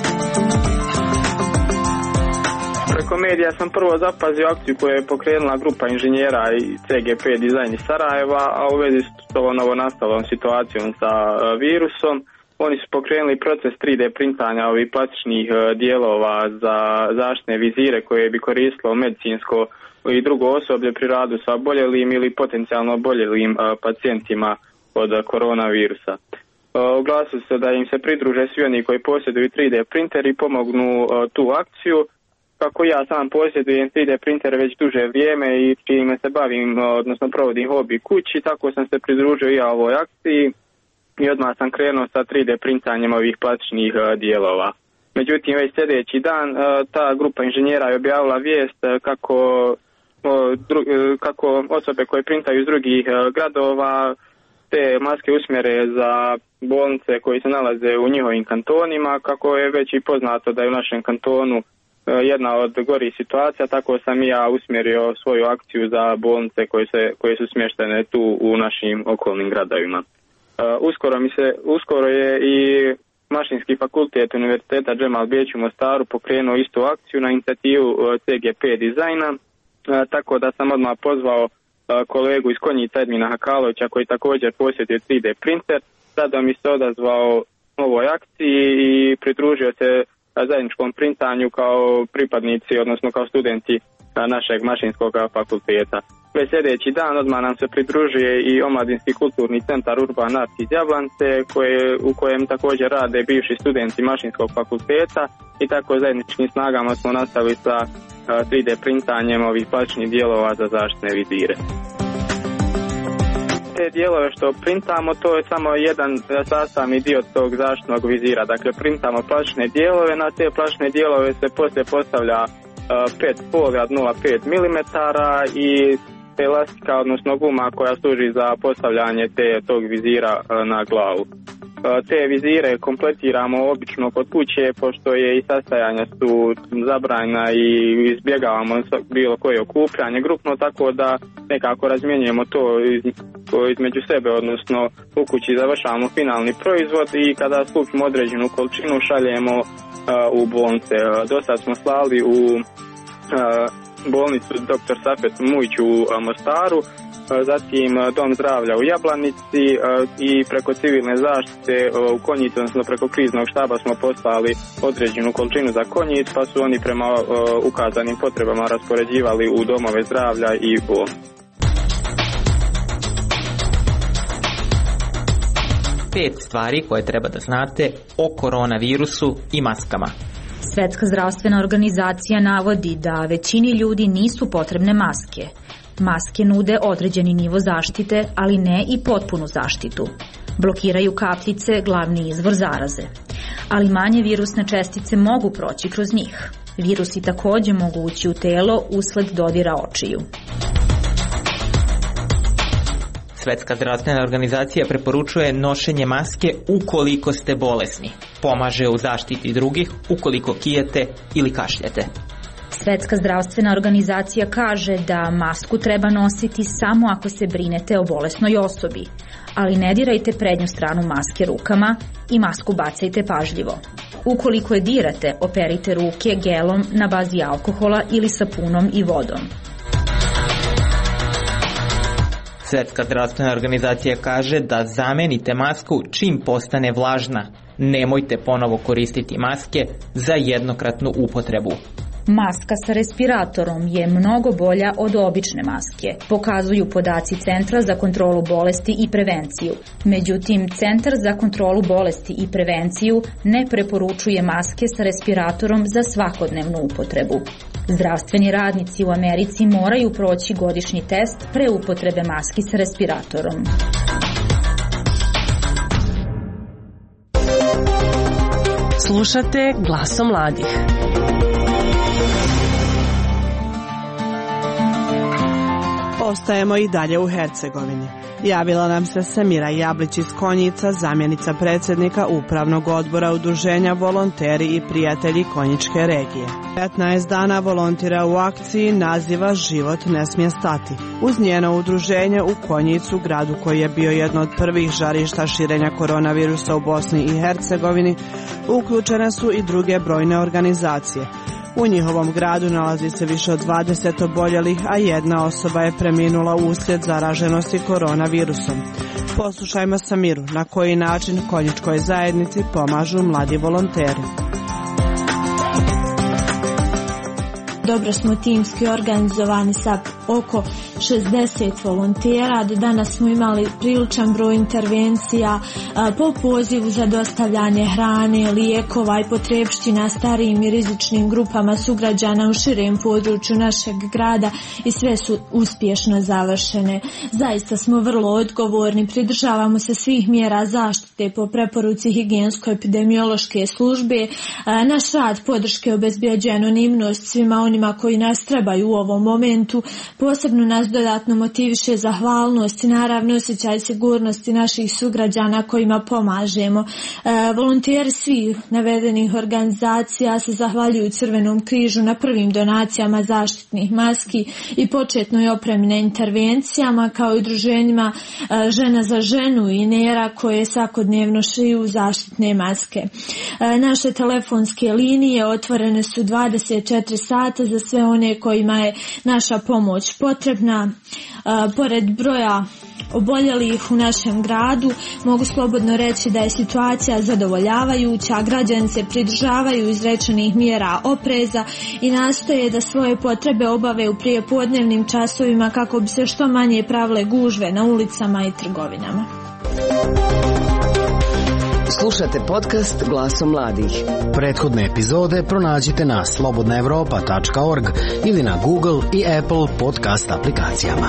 Preko medija sam prvo zapazio akciju koju je pokrenula grupa inženjera i CGP dizajn iz Sarajeva, a u vezi s ovom novonastalom situacijom sa virusom. Oni su pokrenuli proces 3D printanja ovih plastičnih dijelova za zaštitne vizire koje bi koristilo medicinsko i drugo osoblje pri radu sa oboljelim ili potencijalno oboljelim pacijentima od koronavirusa. Oglasili se da im se pridruže svi oni koji posjeduju 3D printer i pomognu tu akciju. Kako ja sam posjedujem 3D printer već duže vrijeme i čime se bavim, odnosno provodim hobi kući, tako sam se pridružio i ja ovoj akciji i odmah sam krenuo sa 3D printanjem ovih plastičnih dijelova. Međutim, već sljedeći dan ta grupa inženjera je objavila vijest kako osobe koje printaju iz drugih gradova te maske usmjere za bolnice koji se nalaze u njihovim kantonima, kako je već i poznato da je u našem kantonu jedna od gorih situacija, tako sam i ja usmjerio svoju akciju za bolnice koje su smještene tu u našim okolnim gradovima. Uskoro je i Mašinski fakultet Univerziteta Džemal Bijeć u Mostaru pokrenuo istu akciju na inicijativu CGP dizajna, tako da sam odmah pozvao kolegu iz Konjica Edmina Hakalovića koji također posjeduje 3D printer, tada mi se odazvao ovoj akciji i pridružio se zajedničkom printanju kao pripadnici, odnosno kao studenti našeg mašinskog fakulteta. Već sljedeći dan odmah nam se pridružuje i Omladinski kulturni centar Urban Art iz Jablance, u kojem također rade bivši studenti mašinskog fakulteta i tako zajedničkim snagama smo nastavili sa 3D printanjem ovih plastičnih dijelova za zaštitne vizire. Te dijelove što printamo, to je samo jedan sastavni dio tog zaštitnog vizira. Dakle, printamo plastične dijelove, na te plastične dijelove se poslije postavlja PET folija od 0,5 mm i elastika, odnosno guma koja služi za postavljanje tog vizira na glavu. Te vizire kompletiramo obično kod kuće, pošto je i sastajanja su zabranjena i izbjegavamo bilo koje okupljanje grupno, tako da nekako razmjenjujemo to između sebe, odnosno u kući završavamo finalni proizvod i kada skupimo određenu količinu šaljemo u bolnice. Dosad smo slali u bolnicu dr. Safet Mujić u Mostaru, zatim Dom zdravlja u Jablanici i preko civilne zaštite u Konjicu, odnosno preko kriznog štaba smo poslali određenu količinu za Konjic, pa su oni prema ukazanim potrebama raspoređivali u domove zdravlja i bolnice. 5 stvari koje treba da znate o koronavirusu i maskama. Svetska zdravstvena organizacija navodi da većini ljudi nisu potrebne maske. Maske nude određeni nivo zaštite, ali ne i potpunu zaštitu. Blokiraju kapljice, glavni izvor zaraze. Ali manje virusne čestice mogu proći kroz njih. Virusi također mogu ući u telo usled dodira očiju. Svetska zdravstvena organizacija preporučuje nošenje maske ukoliko ste bolesni. Pomaže u zaštiti drugih ukoliko kijete ili kašljete. Svetska zdravstvena organizacija kaže da masku treba nositi samo ako se brinete o bolesnoj osobi, ali ne dirajte prednju stranu maske rukama i masku bacajte pažljivo. Ukoliko je dirate, operite ruke gelom na bazi alkohola ili sapunom i vodom. Svetska zdravstvena organizacija kaže da zamenite masku čim postane vlažna. Nemojte ponovo koristiti maske za jednokratnu upotrebu. Maska sa respiratorom je mnogo bolja od obične maske, pokazuju podaci Centra za kontrolu bolesti i prevenciju. Međutim, Centar za kontrolu bolesti i prevenciju ne preporučuje maske sa respiratorom za svakodnevnu upotrebu. Zdravstveni radnici u Americi moraju proći godišnji test pre upotrebe maski sa respiratorom. Slušate Glasom mladih. Ostajemo i dalje u Hercegovini. Javila nam se Samira Jablić iz Konjica, zamjenica predsjednika Upravnog odbora Udruženja Volonteri i prijatelji Konjičke regije. 15 dana volontira u akciji naziva Život ne smije stati. Uz njeno udruženje u Konjicu, gradu koji je bio jedno od prvih žarišta širenja koronavirusa u Bosni i Hercegovini, uključene su i druge brojne organizacije. U njihovom gradu nalazi se više od 20 oboljelih, a jedna osoba je preminula uslijed zaraženosti koronavirusom. Poslušajmo Samiru na koji način konjičkoj zajednici pomažu mladi volonteri. Dobro smo timski organizovani sa oko 60 volontera. Do danas smo imali priličan broj intervencija po pozivu za dostavljanje hrane, lijekova i potrepština starijim i rizičnim grupama sugrađana u širem području našeg grada i sve su uspješno završene. Zaista smo vrlo odgovorni, pridržavamo se svih mjera zaštite po preporuci higijensko-epidemiološke službe. Naš rad podrške obezbjeđuje anonimnost svima onima koji nas trebaju u ovom momentu. Posebno nas dodatno motiviše zahvalnost i naravno osjećaj sigurnosti naših sugrađana kojima pomažemo. Volonteri svih navedenih organizacija se zahvaljuju Crvenom križu na prvim donacijama zaštitnih maski i početnoj opremi na intervencijama, kao i udruženjima Žena za ženu i NERA koje svakodnevno šiju zaštitne maske. Naše telefonske linije otvorene su 24 sata za sve one kojima je naša pomoć potrebna. Pored broja oboljelih u našem gradu. Mogu slobodno reći da je situacija zadovoljavajuća, građani se pridržavaju izrečenih mjera opreza i nastoje da svoje potrebe obave u prijepodnevnim časovima kako bi se što manje pravile gužve na ulicama i trgovinama. Slušate podcast Glasom mladih. Prethodne epizode pronađite na slobodnaevropa.org ili na Google i Apple podcast aplikacijama.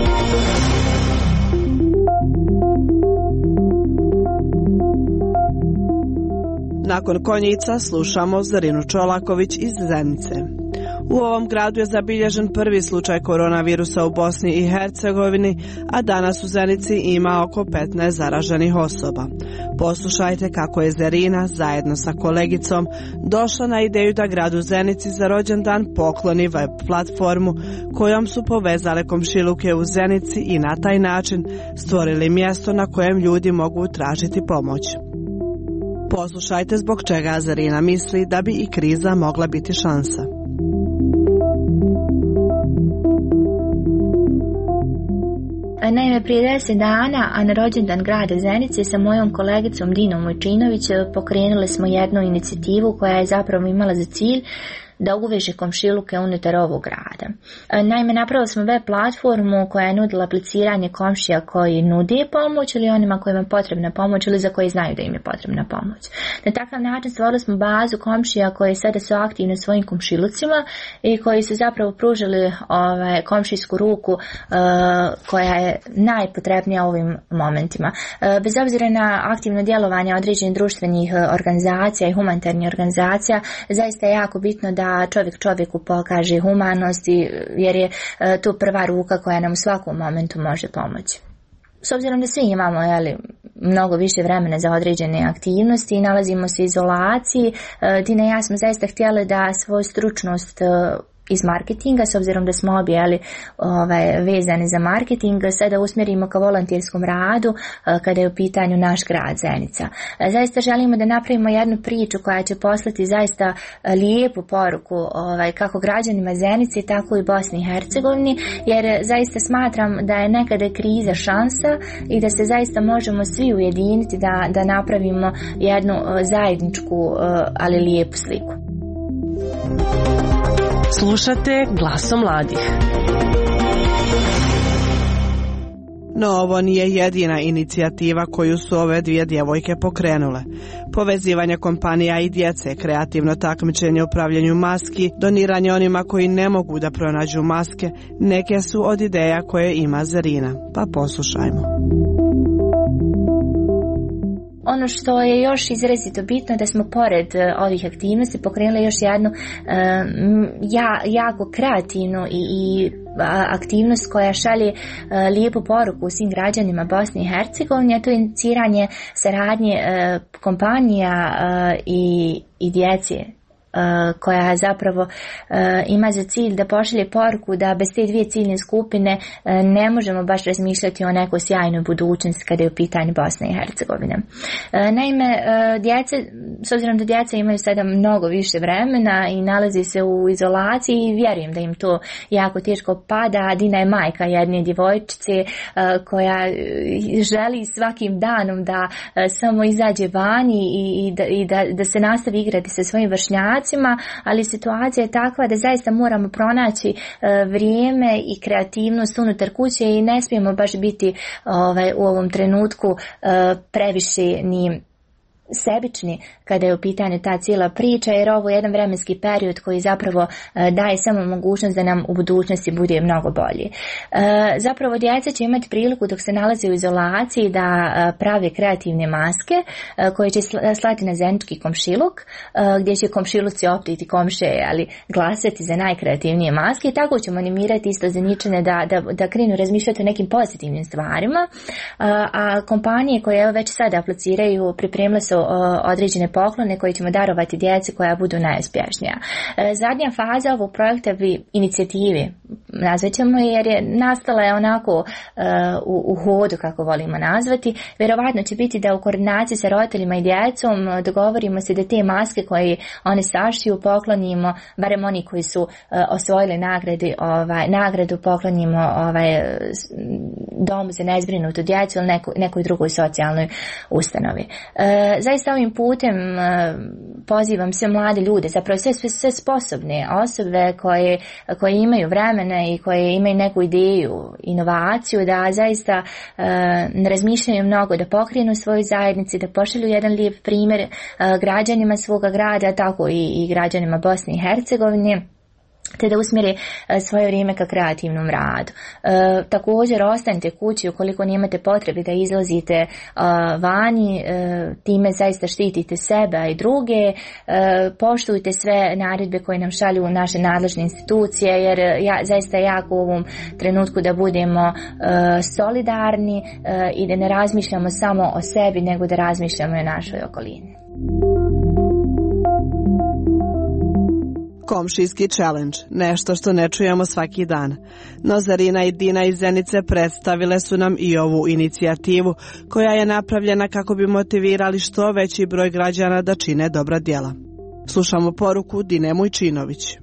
Nakon Konjica slušamo Zarinu Čolaković iz Zenice. U ovom gradu je zabilježen prvi slučaj koronavirusa u Bosni i Hercegovini, a danas u Zenici ima oko 15 zaraženih osoba. Poslušajte kako je Zarina zajedno sa kolegicom došla na ideju da gradu Zenici za rođendan pokloni web platformu kojom su povezale komšiluke u Zenici i na taj način stvorili mjesto na kojem ljudi mogu tražiti pomoć. Poslušajte zbog čega Zarina misli da bi i kriza mogla biti šansa. Naime, prije 10 dana, a na rođendan grada Zenice, sa mojom kolegicom Dinom Mojčinović pokrenuli smo jednu inicijativu koja je zapravo imala za cilj da uveže komšiluke unutar ovog grada. Naime, napravili smo web platformu koja je nudila apliciranje komšija koji nude pomoć ili onima kojima je potrebna pomoć ili za koji znaju da im je potrebna pomoć. Na takav način stvorili smo bazu komšija koji sada su aktivni u svojim komšilucima i koji su zapravo pružili komšijsku ruku koja je najpotrebnija u ovim momentima. Bez obzira na aktivno djelovanje određenih društvenih organizacija i humanitarnih organizacija, zaista je jako bitno da čovjek čovjeku pokaže humanost, jer je tu prva ruka koja nam u svakom momentu može pomoći. S obzirom da svi imamo mnogo više vremena za određene aktivnosti i nalazimo se u izolaciji, Dina i ja smo zaista htjeli da svoju stručnost iz marketinga, s obzirom da smo obje vezani za marketing, sada usmjerimo ka volonterskom radu kada je u pitanju naš grad Zenica. Zaista želimo da napravimo jednu priču koja će poslati zaista lijepu poruku kako građanima Zenice, tako i Bosni i Hercegovini, jer zaista smatram da je nekada kriza šansa i da se zaista možemo svi ujediniti da napravimo jednu zajedničku, ali lijepu sliku. Slušate Glasom mladih. No, ovo nije jedina inicijativa koju su ove dvije djevojke pokrenule. Povezivanje kompanija i djece, kreativno takmičenje u pravljenju maski, doniranje onima koji ne mogu da pronađu maske, neke su od ideja koje ima Zarina. Pa poslušajmo. Ono što je još izrazito bitno da smo pored ovih aktivnosti pokrenuli još jednu jako kreativnu i aktivnost koja šalje lijepu poruku svim građanima Bosne i Hercegovine, a to je iniciranje saradnje kompanija i djece, koja zapravo ima za cilj da pošalje poruku da bez te dvije ciljne skupine ne možemo baš razmišljati o nekoj sjajnoj budućnosti kada je u pitanju Bosne i Hercegovine. Naime, djece, s obzirom da djeca imaju sada mnogo više vremena i nalazi se u izolaciji, i vjerujem da im to jako teško pada. Dina je majka jedne djevojčice koja želi svakim danom da samo izađe vani i da se nastavi igrati sa svojim vršnjacima, ali situacija je takva da zaista moramo pronaći vrijeme i kreativnost unutar kuće i ne smijemo baš biti u ovom trenutku previše ni sebični kada je u pitanju ta cijela priča, jer ovo je jedan vremenski period koji zapravo daje samo mogućnost da nam u budućnosti bude mnogo bolji. Zapravo djeca će imati priliku dok se nalaze u izolaciji da prave kreativne maske koje će slati na zenički komšiluk, gdje će komšiluci optiti komšije, ali glasati za najkreativnije maske, i tako ćemo animirati isto Zeničane da krenu razmišljati o nekim pozitivnim stvarima. A kompanije koje već sada apliciraju pripremile se određene poklone koje ćemo darovati djeci koja budu najuspješnija. Zadnja faza ovog projekta bi inicijative, nazvaćemo, jer je nastala je onako u hodu, kako volimo nazvati. Vjerovatno će biti da u koordinaciji sa roditeljima i djecom dogovorimo se da te maske koje one sašiju poklonimo, barem oni koji su osvojili nagradu poklonimo domu za nezbrinutu djecu ili nekoj drugoj socijalnoj ustanovi. Zaista ovim putem pozivam sve mlade ljude, zapravo sve sposobne osobe koje imaju vremena i koje imaju neku ideju, inovaciju, da zaista ne razmišljaju mnogo, da pokrenu svoju zajednici, da pošalju jedan lijep primjer građanima svoga grada, tako i građanima Bosne i Hercegovine, te da usmjeri svoje vrijeme ka kreativnom radu. Također ostanite kući ukoliko nemate potrebe da izlazite vani, time zaista štitite sebe i druge, poštujte sve naredbe koje nam šalju naše nadležne institucije, jer zaista je jako u ovom trenutku da budemo solidarni i da ne razmišljamo samo o sebi, nego da razmišljamo i o našoj okolini. Komšijski challenge, nešto što ne čujemo svaki dan. No Zarina i Dina iz Zenice predstavile su nam i ovu inicijativu koja je napravljena kako bi motivirali što veći broj građana da čine dobra djela. Slušamo poruku Dine Mujčinović.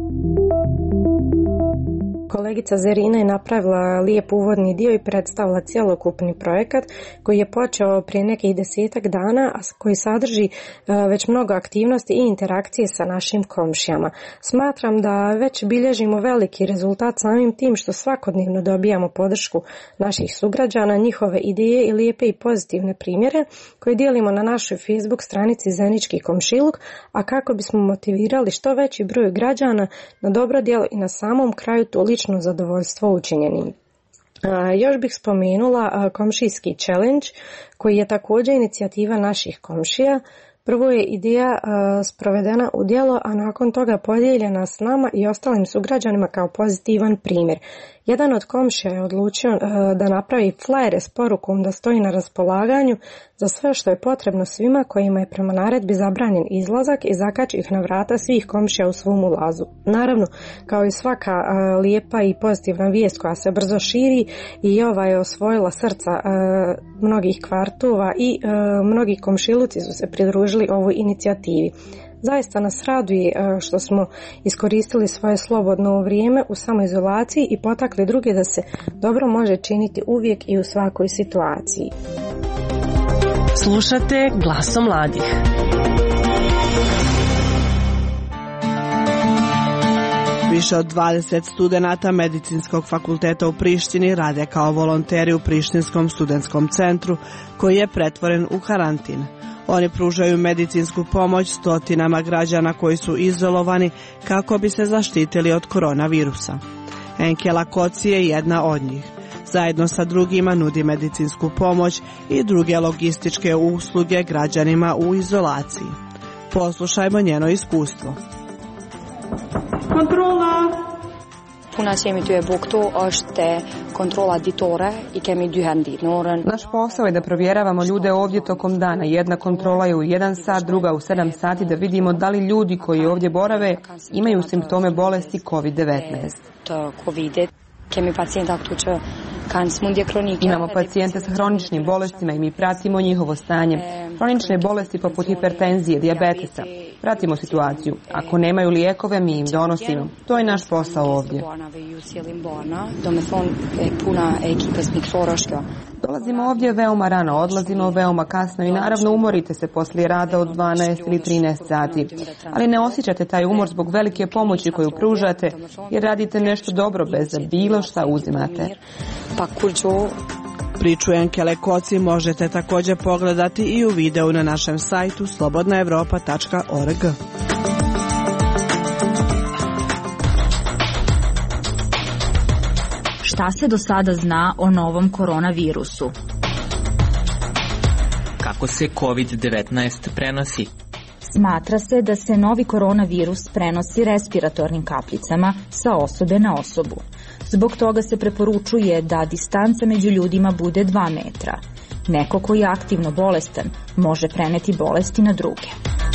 Kolegica Zarina je napravila lijep uvodni dio i predstavila cjelokupni projekat koji je počeo prije nekih 10 dana, a koji sadrži već mnogo aktivnosti i interakcije sa našim komšijama. Smatram da već bilježimo veliki rezultat samim tim što svakodnevno dobijamo podršku naših sugrađana, njihove ideje i lijepe i pozitivne primjere koje dijelimo na našoj Facebook stranici Zenički komšiluk, a kako bismo motivirali što veći broj građana na dobro djelo i na samom kraju tu lično zadovoljstvo učinjenim. Još bih spomenula komšijski challenge koji je također inicijativa naših komšija. Prvo je ideja sprovedena u djelo, a nakon toga podijeljena s nama i ostalim sugrađanima kao pozitivan primjer. Jedan od komšija je odlučio da napravi flajere s porukom da stoji na raspolaganju za sve što je potrebno svima kojima je prema naredbi zabranjen izlazak i zakači ih na vrata svih komšija u svom ulazu. Naravno, kao i svaka lijepa i pozitivna vijest koja se brzo širi, i ova je osvojila srca mnogih kvartova i mnogi komšiluci su se pridružili ovoj inicijativi. Zaista nas raduje što smo iskoristili svoje slobodno vrijeme u samoizolaciji i potakli druge da se dobro može činiti uvijek i u svakoj situaciji. Slušate Glasom mladih. Više od 20 studenata Medicinskog fakulteta u Prištini rade kao volonteri u Prištinskom studentskom centru koji je pretvoren u karantin. Oni pružaju medicinsku pomoć stotinama građana koji su izolovani kako bi se zaštitili od koronavirusa. Enkela Koci je jedna od njih. Zajedno sa drugima nudi medicinsku pomoć i druge logističke usluge građanima u izolaciji. Poslušajmo njeno iskustvo. Kontrola! Puna jemi ty e buktu është kontrola ditore I kemi 2 herë në ditë. Në orën. Naš posao je da provjeravamo ljude ovdje tokom dana. Jedna kontrola je u 1 sat, druga u 7 sati da vidimo da li ljudi koji ovdje borave imaju simptome bolesti COVID-19. Të COVID-it kemi pacijenta këtu që kanë smundje kronike. Imamo pacijente sa hroničnim bolestima I mi pratimo njihovo stanje. Hronične bolesti poput hipertenzije, dijabetesa. Pratimo situaciju. Ako nemaju lijekove, mi im donosimo. To je naš posao ovdje. Dolazimo ovdje veoma rano, odlazimo veoma kasno I naravno umorite se poslije rada od 12 ili 13 sati. Ali ne osjećate taj umor zbog velike pomoći koju pružate jer radite nešto dobro bez da bilo šta uzimate. Priču Enkele Koci možete također pogledati I u videu na našem sajtu slobodnaevropa.org. Šta se do sada zna o novom koronavirusu? Kako se COVID-19 prenosi? Smatra se da se novi koronavirus prenosi respiratornim kapljicama sa osobe na osobu. Zbog toga se preporučuje da distanca među ljudima bude 2 metra. Neko koji je aktivno bolestan može preneti bolesti na druge.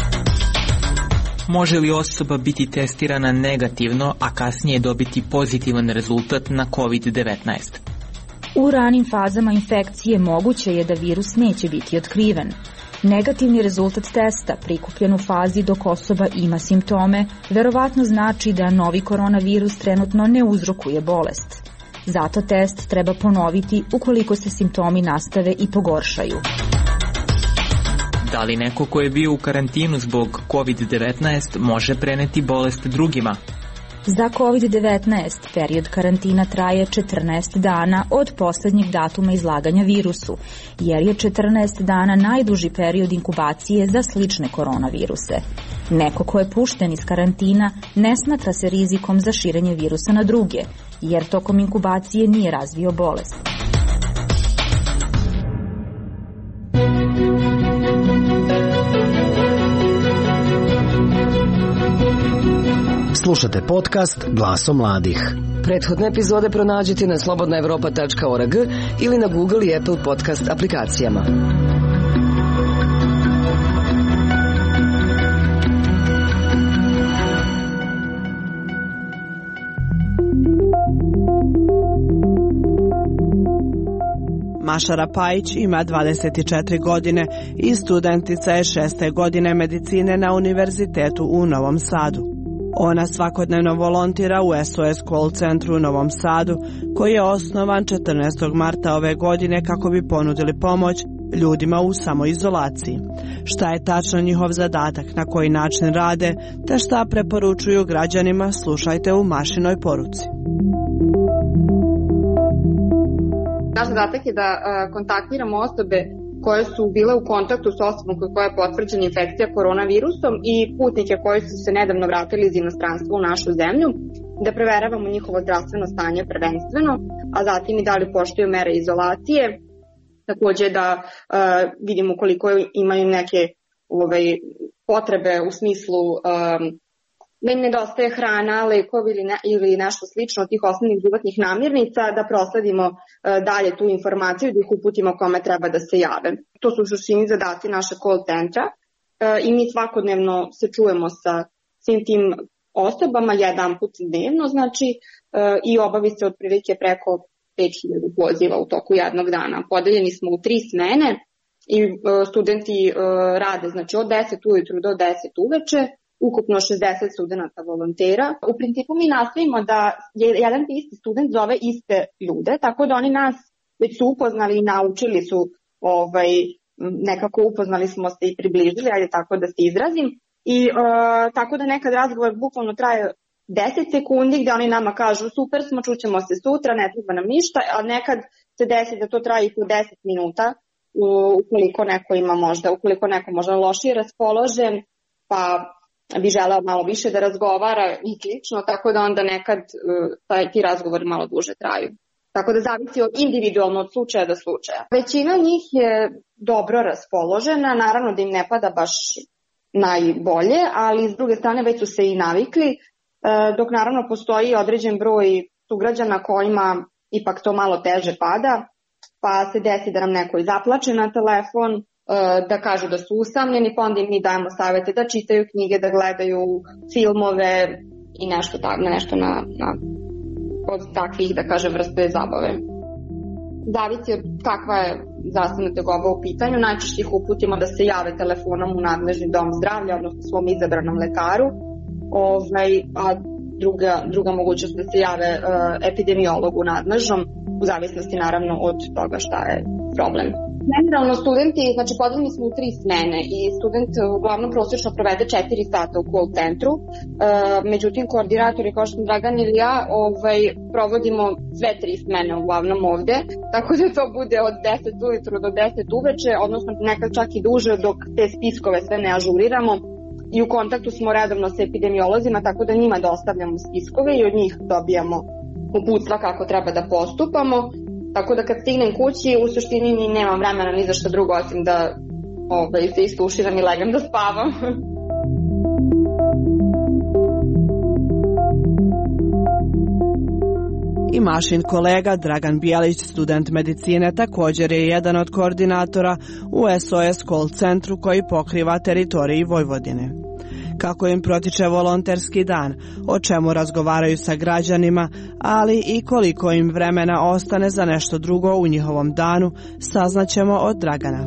Može li osoba biti testirana negativno, a kasnije dobiti pozitivan rezultat na COVID-19? U ranim fazama infekcije moguće je da virus neće biti otkriven. Negativni rezultat testa prikupljen u fazi dok osoba ima simptome verovatno znači da novi koronavirus trenutno ne uzrokuje bolest. Zato test treba ponoviti ukoliko se simptomi nastave i pogoršaju. Da li neko ko je bio u karantinu zbog COVID-19 može preneti bolest drugima? Za COVID-19 period karantina traje 14 dana od poslednjeg datuma izlaganja virusu, jer je 14 dana najduži period inkubacije za slične koronaviruse. Neko ko je pušten iz karantina ne smatra se rizikom za širenje virusa na druge, jer tokom inkubacije nije razvio bolest. Slušate podcast Glasom mladih. Prethodne epizode pronađite na slobodnaevropa.org ili na Google i Apple podcast aplikacijama. Maša Rapajić ima 24 godine i studentica je 6. godine medicine na Univerzitetu u Novom Sadu. Ona svakodnevno volontira u SOS call centru u Novom Sadu, koji je osnovan 14. marta ove godine kako bi ponudili pomoć ljudima u samoizolaciji. Šta je tačno njihov zadatak, na koji način rade, te šta preporučuju građanima, slušajte u Mašinoj poruci. Naš zadatak je da kontaktiramo osobe koje su bile u kontaktu s osobom koja je potvrđena infekcija koronavirusom i putnike koji su se nedavno vratili iz inostranstva u našu zemlju, da preveravamo njihovo zdravstveno stanje prvenstveno, a zatim i da li poštuju mere izolacije, takođe da vidimo koliko imaju neke potrebe u smislu da im nedostaje hrana, lekovi ili nešto slično od tih osnovnih životnih namirnica, da prosledimo dalje tu informaciju, da ih uputimo kome treba da se jave. To su u suštini zadaci naše call centra i mi svakodnevno se čujemo sa svim tim osobama jedan put dnevno, znači i obavi se otprilike preko 5000 poziva u toku jednog dana. Podeljeni smo u 3 smene i studenti rade znači od 10 ujutru do 10 uveče, ukupno 60 studenta volontera. U principu mi nastavimo da jedan isti student zove iste ljude, tako da oni nas već su upoznali i naučili su, nekako upoznali smo se i približili, ajde tako da se izrazim. I tako da nekad razgovor bukvalno traje 10 sekundi gde oni nama kažu super smo, čućemo se sutra, ne treba nam ništa, a nekad se desi da to traje i po 10 minuta ukoliko neko možda lošije raspoložen, pa bi želeo malo više da razgovara i slično, tako da onda nekad ti razgovori malo duže traju. Tako da zavisi individualno od slučaja do slučaja. Većina njih je dobro raspoložena, naravno da im ne pada baš najbolje, ali s druge strane već su se i navikli, dok naravno postoji određen broj sugrađana kojima ipak to malo teže pada, pa se desi da nam neko i zaplače na telefon, da kažu da su usamljeni, pa onda im mi dajemo savete da čitaju knjige, da gledaju filmove i nešto od takvih, da kažem, vrste zabave. Zavisi od kakva je zdravstvena tegoba u pitanju, najčešće ih uputimo da se jave telefonom u nadležni dom zdravlja, odnosno svom izabranom lekaru, a druga mogućnost da se jave epidemiologu nadležnom, u zavisnosti naravno od toga šta je problem. Generalno studenti, znači podeljeni smo u 3 smene i student uglavnom prosječno provede 4 sata u call centru, međutim koordinatori kao što sam Dragan ili ja provodimo sve 3 smene uglavnom ovde, tako da to bude od 10 ujutru do 10 uveče, odnosno nekad čak i duže dok te spiskove sve ne ažuriramo i u kontaktu smo redovno sa epidemiolozima, tako da njima dostavljamo spiskove i od njih dobijamo uputstva kako treba da postupamo. Tako da kad stignem kući, u suštini ni nemam vremena ni za što drugo, osim da se istuširam i legam da spavam. I Mašin kolega Dragan Bijelić, student medicine, također je jedan od koordinatora u SOS call centru koji pokriva teritoriji Vojvodine. Kako im protiče volonterski dan, o čemu razgovaraju sa građanima, ali i koliko im vremena ostane za nešto drugo u njihovom danu, saznaćemo od Dragana.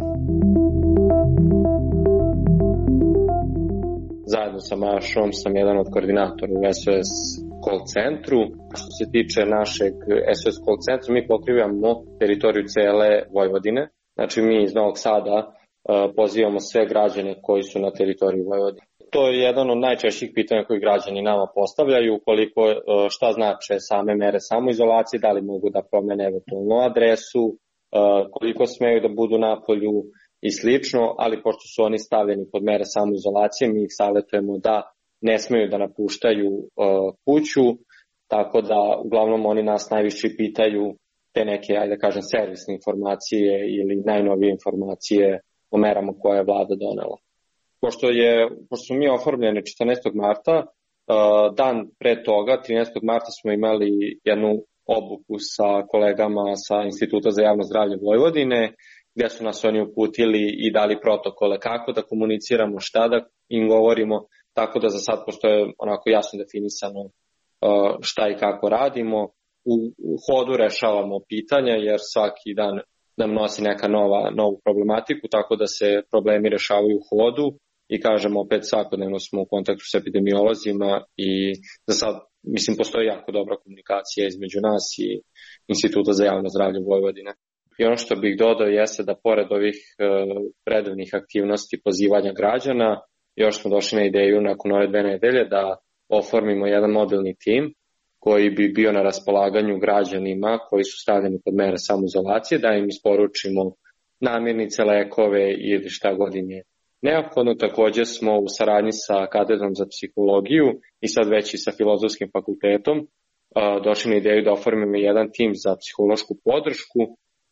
Zajedno sa Mašom sam jedan od koordinatora u SOS call centru. Što se tiče našeg SOS call centra, mi pokrivamo teritoriju cele Vojvodine. Znači mi iz Novog Sada pozivamo sve građane koji su na teritoriji Vojvodine. To je jedan od najčešćih pitanja koji građani nama postavljaju, koliko šta znače same mere samoizolacije, da li mogu da promene eventualno adresu, koliko smeju da budu napolju i slično, ali pošto su oni stavljeni pod mere samoizolacije, mi ih savjetujemo da ne smeju da napuštaju kuću, tako da uglavnom oni nas najviše pitaju te neke, ajde da kažem, servisne informacije ili najnovije informacije o merama koje je vlada donela. Pošto smo mi oformljeni 14. marta, dan pre toga, 13. marta smo imali jednu obuku sa kolegama sa Instituta za javno zdravlje Vojvodine, gdje su nas oni uputili i dali protokole kako da komuniciramo, šta da im govorimo, tako da za sad postoje onako jasno definisano šta i kako radimo. U hodu rešavamo pitanja jer svaki dan nam nosi neka novu problematiku, tako da se problemi rešavaju u hodu i kažemo opet svakodnevno smo u kontaktu s epidemiolozima i za sad mislim postoji jako dobra komunikacija između nas i Instituta za javno zdravlje Vojvodine. I ono što bih dodao jeste da pored ovih redovnih aktivnosti pozivanja građana, još smo došli na ideju nakon ove 2 nedelje da oformimo jedan mobilni tim koji bi bio na raspolaganju građanima koji su stavljeni pod mere samoizolacije, da im isporučimo namirnice, lekove ili šta god im je neophodno. Također smo u saradnji sa katedrom za psihologiju i sad već i sa Filozofskim fakultetom došli na ideju da oformimo jedan tim za psihološku podršku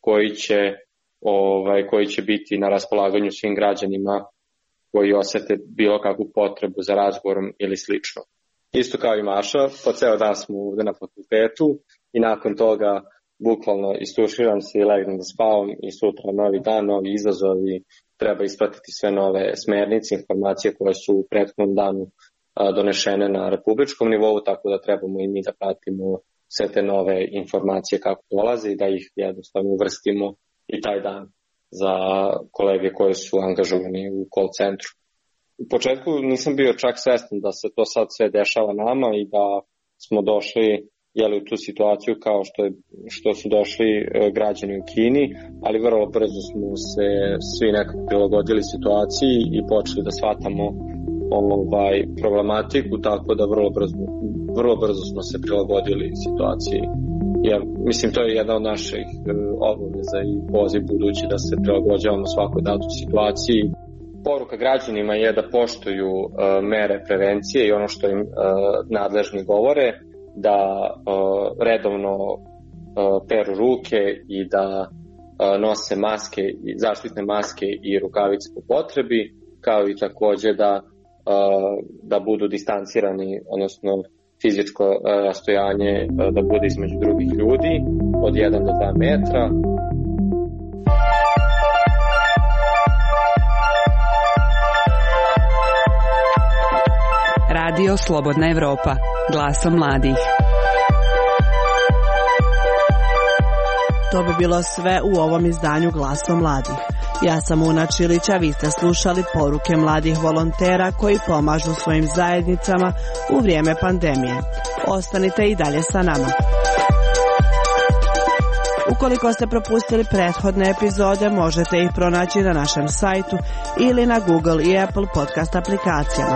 koji će biti na raspolaganju svim građanima koji osete bilo kakvu potrebu za razgovorom ili slično. Isto kao i Maša, po ceo dan smo ovde na fakultetu i nakon toga bukvalno istuširam se i legnem da spavam i sutra novi dan, novi izazovi, treba ispratiti sve nove smernice, informacije koje su u prethodnom danu donešene na republičkom nivou, tako da trebamo i mi da pratimo sve te nove informacije kako dolaze i da ih jednostavno uvrstimo i taj dan za kolege koji su angažovani u call centru. U početku nisam bio čak svestan da se to sad sve dešava nama i da smo došli u tu situaciju kao što su došli građani u Kini, ali vrlo brzo smo se svi nekako prilagodili situaciji i počeli da shvatamo problematiku, tako da vrlo brzo smo se prilagodili situaciji. Jer, mislim, to je jedna od naših obaveza i poziv budući da se prilagođavamo svakoj datoj situaciji. Poruka građanima je da poštuju mere prevencije i ono što im nadležni govore, da redovno peru ruke i da nose maske, zaštitne maske i rukavice po potrebi, kao i također da budu distancirani, odnosno fizičko rastojanje da bude između drugih ljudi od 1 do 2 metra. Radio Slobodna Evropa, glasom mladih. To bi bilo sve u ovom izdanju Glasom mladih. Ja sam Una Čilić, a vi ste slušali poruke mladih volontera koji pomažu svojim zajednicama u vrijeme pandemije. Ostanite i dalje sa nama. Ukoliko ste propustili prethodne epizode, možete ih pronaći na našem sajtu ili na Google i Apple podcast aplikacijama.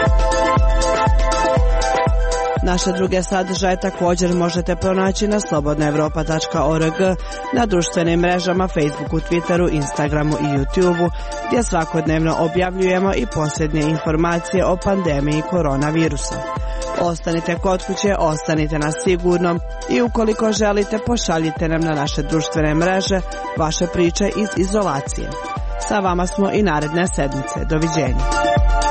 Naše druge sadržaje također možete pronaći na slobodnaevropa.org, na društvenim mrežama Facebooku, Twitteru, Instagramu i YouTubeu, gdje svakodnevno objavljujemo i posljednje informacije o pandemiji koronavirusa. Ostanite kod kuće, ostanite na sigurnom i ukoliko želite, pošaljite nam na naše društvene mreže vaše priče iz izolacije. Sa vama smo i naredne sedmice. Doviđenja.